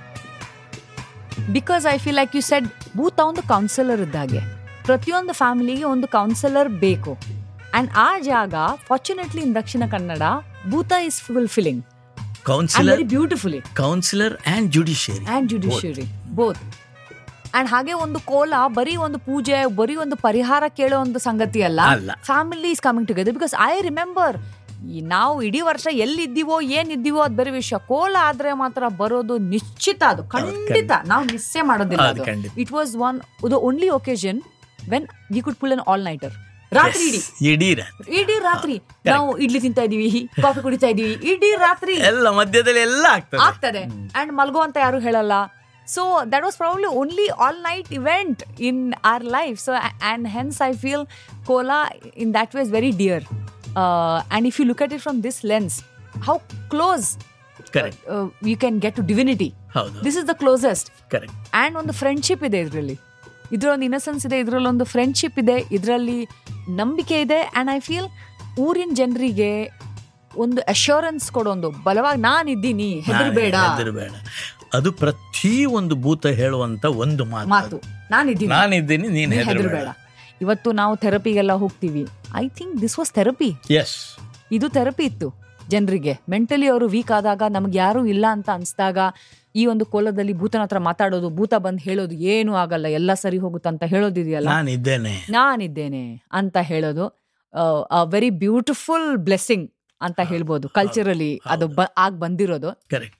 Because I feel like you said ಭೂತ ಒಂದು ಕೌನ್ಸಿಲರ್ ಇದ್ದಾಗೆ. ಪ್ರತಿಯೊಂದು ಫ್ಯಾಮಿಲಿಗೆ ಒಂದು ಕೌನ್ಸಿಲರ್ ಬೇಕು. ಅಂಡ್ ಆ ಜಾಗ fortunately in Dakshina Kannada bhuta is fulfilling counsellor beautifully. Counsellor and judiciary and judiciary both. And ಹಾಗೆ ಒಂದು ಕೋಲ ಬರೀ ಒಂದು ಪೂಜೆ, ಬರೀ ಒಂದು ಪರಿಹಾರ ಕೇಳೋ ಒಂದು ಸಂಗತಿ ಅಲ್ಲ. Family is coming together. Because I remember ನಾವು ಇಡೀ ವರ್ಷ ಎಲ್ಲಿದ್ದೀವೋ ಏನಿದ್ದೀವೋ ಅದು ಬೇರೆ ವಿಷಯ. ಕೋಲ ಆದ್ರೆ ಮಾತ್ರ ಬರೋದು ನಿಶ್ಚಿತ, ಅದು ಖಂಡಿತ ನಾವು ಮಿಸ್ಸೇ ಮಾಡೋದಿಲ್ಲ. It was one the only occasion when we could pull an all nighter. ರಾತ್ರಿ ಇಡೀ ಇಡೀ ಇಡೀ ರಾತ್ರಿ ನಾವು ಇಡ್ಲಿ ತಿಂತಾ ಇದೀವಿ, ಕಾಫಿ ಕುಡಿತಾ ಇದೀವಿ, ಇಡೀ ರಾತ್ರಿ ಎಲ್ಲ ಮಧ್ಯದಲ್ಲಿ ಎಲ್ಲ ಆಗ್ತದೆ. ಅಂಡ್ ಮಲ್ಗೋ ಅಂತ ಯಾರು ಹೇಳಲ್ಲ. So that was probably only all night event in our life. So and hence I feel kola in that way is very dear. Uh, and if you look at it from this lens, how close Correct. Uh, you can get to divinity. Howdu. This is the closest. Correct. And on the friendship ide idralli. Idrolli innocence ide, idrolli ಒಂದು friendship ಇದೆ, ಇದರಲ್ಲಿ ನಂಬಿಕೆ ಇದೆ. and I feel ಊರಿನ ಜನರಿಗೆ ಒಂದು assurance ಕೊಡೋದು ಬಲವಾಗಿ ನಾನಿದ್ದೀನಿ, ಹೆದರಬೇಡ ಹೆದರಬೇಡ. ಅದು ಪ್ರತಿ ಒಂದು ಭೂತ ಹೇಳುವಂತ ಒಂದು ಮಾತು, ನಾನಿದ್ದೀನಿ ನಾನಿದ್ದೀನಿ ನೀನು ಹೆದರಬೇಡ. ಇವತ್ತು ನಾವು ಥೆರಪಿಗೆಲ್ಲ ಹೋಗ್ತೀವಿ. I think this was therapy. Yes, ಇದು ಥೆರಪಿ ಇತ್ತು ಜನರಿಗೆ. ಮೆಂಟಲಿ ಅವರು ವೀಕ್ ಆದಾಗ, ನಮ್ಗೆ ಯಾರೂ ಇಲ್ಲ ಅಂತ ಅನಿಸ್ದಾಗ ಈ ಒಂದು ಕೋಲದಲ್ಲಿ ಭೂತನ ಹತ್ರ ಮಾತಾಡೋದು, ಭೂತ ಬಂದು ಹೇಳೋದು ಏನು ಆಗಲ್ಲ, ಎಲ್ಲ ಸರಿ ಹೋಗುತ್ತಂತ ಹೇಳೋದಿದೆಯಲ್ಲ, ನಾನಿದ್ದೇನೆ ನಾನಿದ್ದೇನೆ ಅಂತ ಹೇಳೋದು ಅ ವೆರಿ ಬ್ಯೂಟಿಫುಲ್ ಬ್ಲೆಸ್ಸಿಂಗ್ ಅಂತ ಹೇಳ್ಬೋದು. ಕಲ್ಚರಲಿ ಅದು ಆಗಿ ಬಂದಿರೋದು. ಕರೆಕ್ಟ್.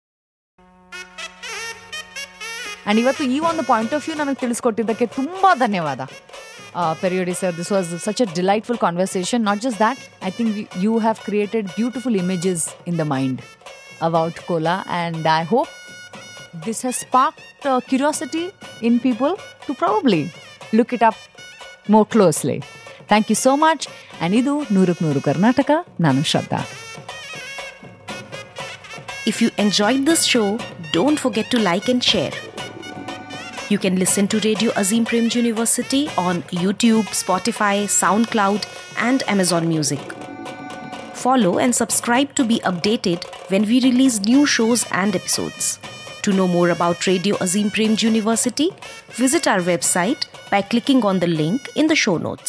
ಅಂಡ್ ಇವತ್ತು ಈ ಒಂದು ಪಾಯಿಂಟ್ ಆಫ್ ವ್ಯೂ ನನಗೆ ತಿಳಿಸ್ಕೊಟ್ಟಿದ್ದಕ್ಕೆ ತುಂಬಾ ಧನ್ಯವಾದ Uh, Periyodi sir. This was such a delightful conversation. Not just that, I think you have created beautiful images in the mind about Kola, and I hope this has sparked uh, curiosity in people to probably look it up more closely. Thank you so much. And idu ನೂರಕ್ಕೆ ನೂರು Karnataka. Nanu Shraddha. If you enjoyed this show, don't forget to like and share. You can listen to Radio Azim Premji University on YouTube, Spotify, SoundCloud, and Amazon Music. Follow and subscribe to be updated when we release new shows and episodes. To know more about Radio Azim Premji University, visit our website by clicking on the link in the show notes.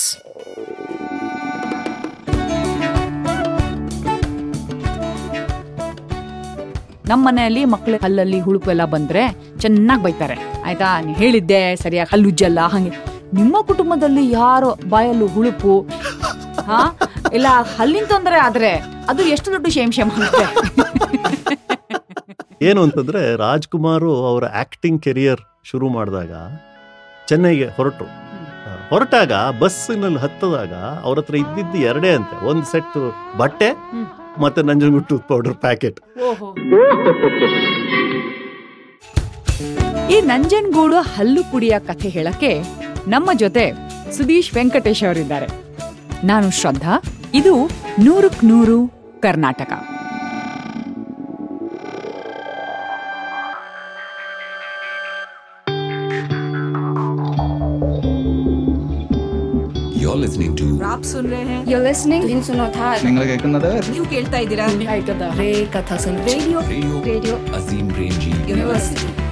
ನಮ್ಮ ಮನೆಯಲ್ಲಿ ಮಕ್ಕಳು ಹಲ್ಲಲ್ಲಿ ಹುಳುಪು ಎಲ್ಲ ಬಂದ್ರೆ ಚೆನ್ನಾಗಿ ಬೈತಾರೆ, ಆಯ್ತಾ, ನೀ ಹೇಳಿದ್ದೆ ಸರಿಯಾಗಿ ಹಲ್ಲುಜ್ಜಲ್ಲ ಹಂಗೆ. ನಿಮ್ಮ ಕುಟುಂಬದಲ್ಲಿ ಯಾರೋ ಬಾಯಲ್ಲೂ ಹುಳುಪು ಹಾ ಇಲ್ಲ ಹಲ್ಲಿನ ತೊಂದರೆ ಆದ್ರೆ ಅದು ಎಷ್ಟು ದೊಡ್ಡ ಶೇಮ್ ಶೇಮ್ ಆಗುತ್ತೆ. ಏನು ಅಂತಂದ್ರೆ, ರಾಜ್ಕುಮಾರ್ ಅವರ ಆಕ್ಟಿಂಗ್ ಕೆರಿಯರ್ ಶುರು ಮಾಡಿದಾಗ ಚೆನ್ನೈಗೆ ಹೊರಟರು. ಹೊರಟಾಗ ಬಸ್ಸಿನಲ್ಲಿ ಹತ್ತದಾಗ ಅವ್ರ ಹತ್ರ ಇದ್ದಿದ್ದು ಎರಡೇ ಅಂತೆ, ಒಂದು ಸೆಟ್ ಬಟ್ಟೆ ಮತ್ತೆ ನಂಜನಗೂಡು ಟೂತ್ ಪೌಡರ್ ಪ್ಯಾಕೆಟ್. ಈ ನಂಜನಗೂಡು ಹಲ್ಲು ಪುಡಿಯ ಕಥೆ ಹೇಳಕ್ಕೆ ನಮ್ಮ ಜೊತೆ ಸುದೀಶ್ ವೆಂಕಟೇಶ್ ಅವರಿದ್ದಾರೆ. ನಾನು ಶ್ರದ್ಧಾ. ಇದು ನೂರಕ್ಕೆ ನೂರು ಕರ್ನಾಟಕ. You're listening to आप सुन रहे हैं You're listening to Insunothar. നിങ്ങൾ കേൾക്കുന്നത് ನೀವು ಕೇಳ್ತಾ ಇದ್ದೀರಾ radio radio Azim Premji university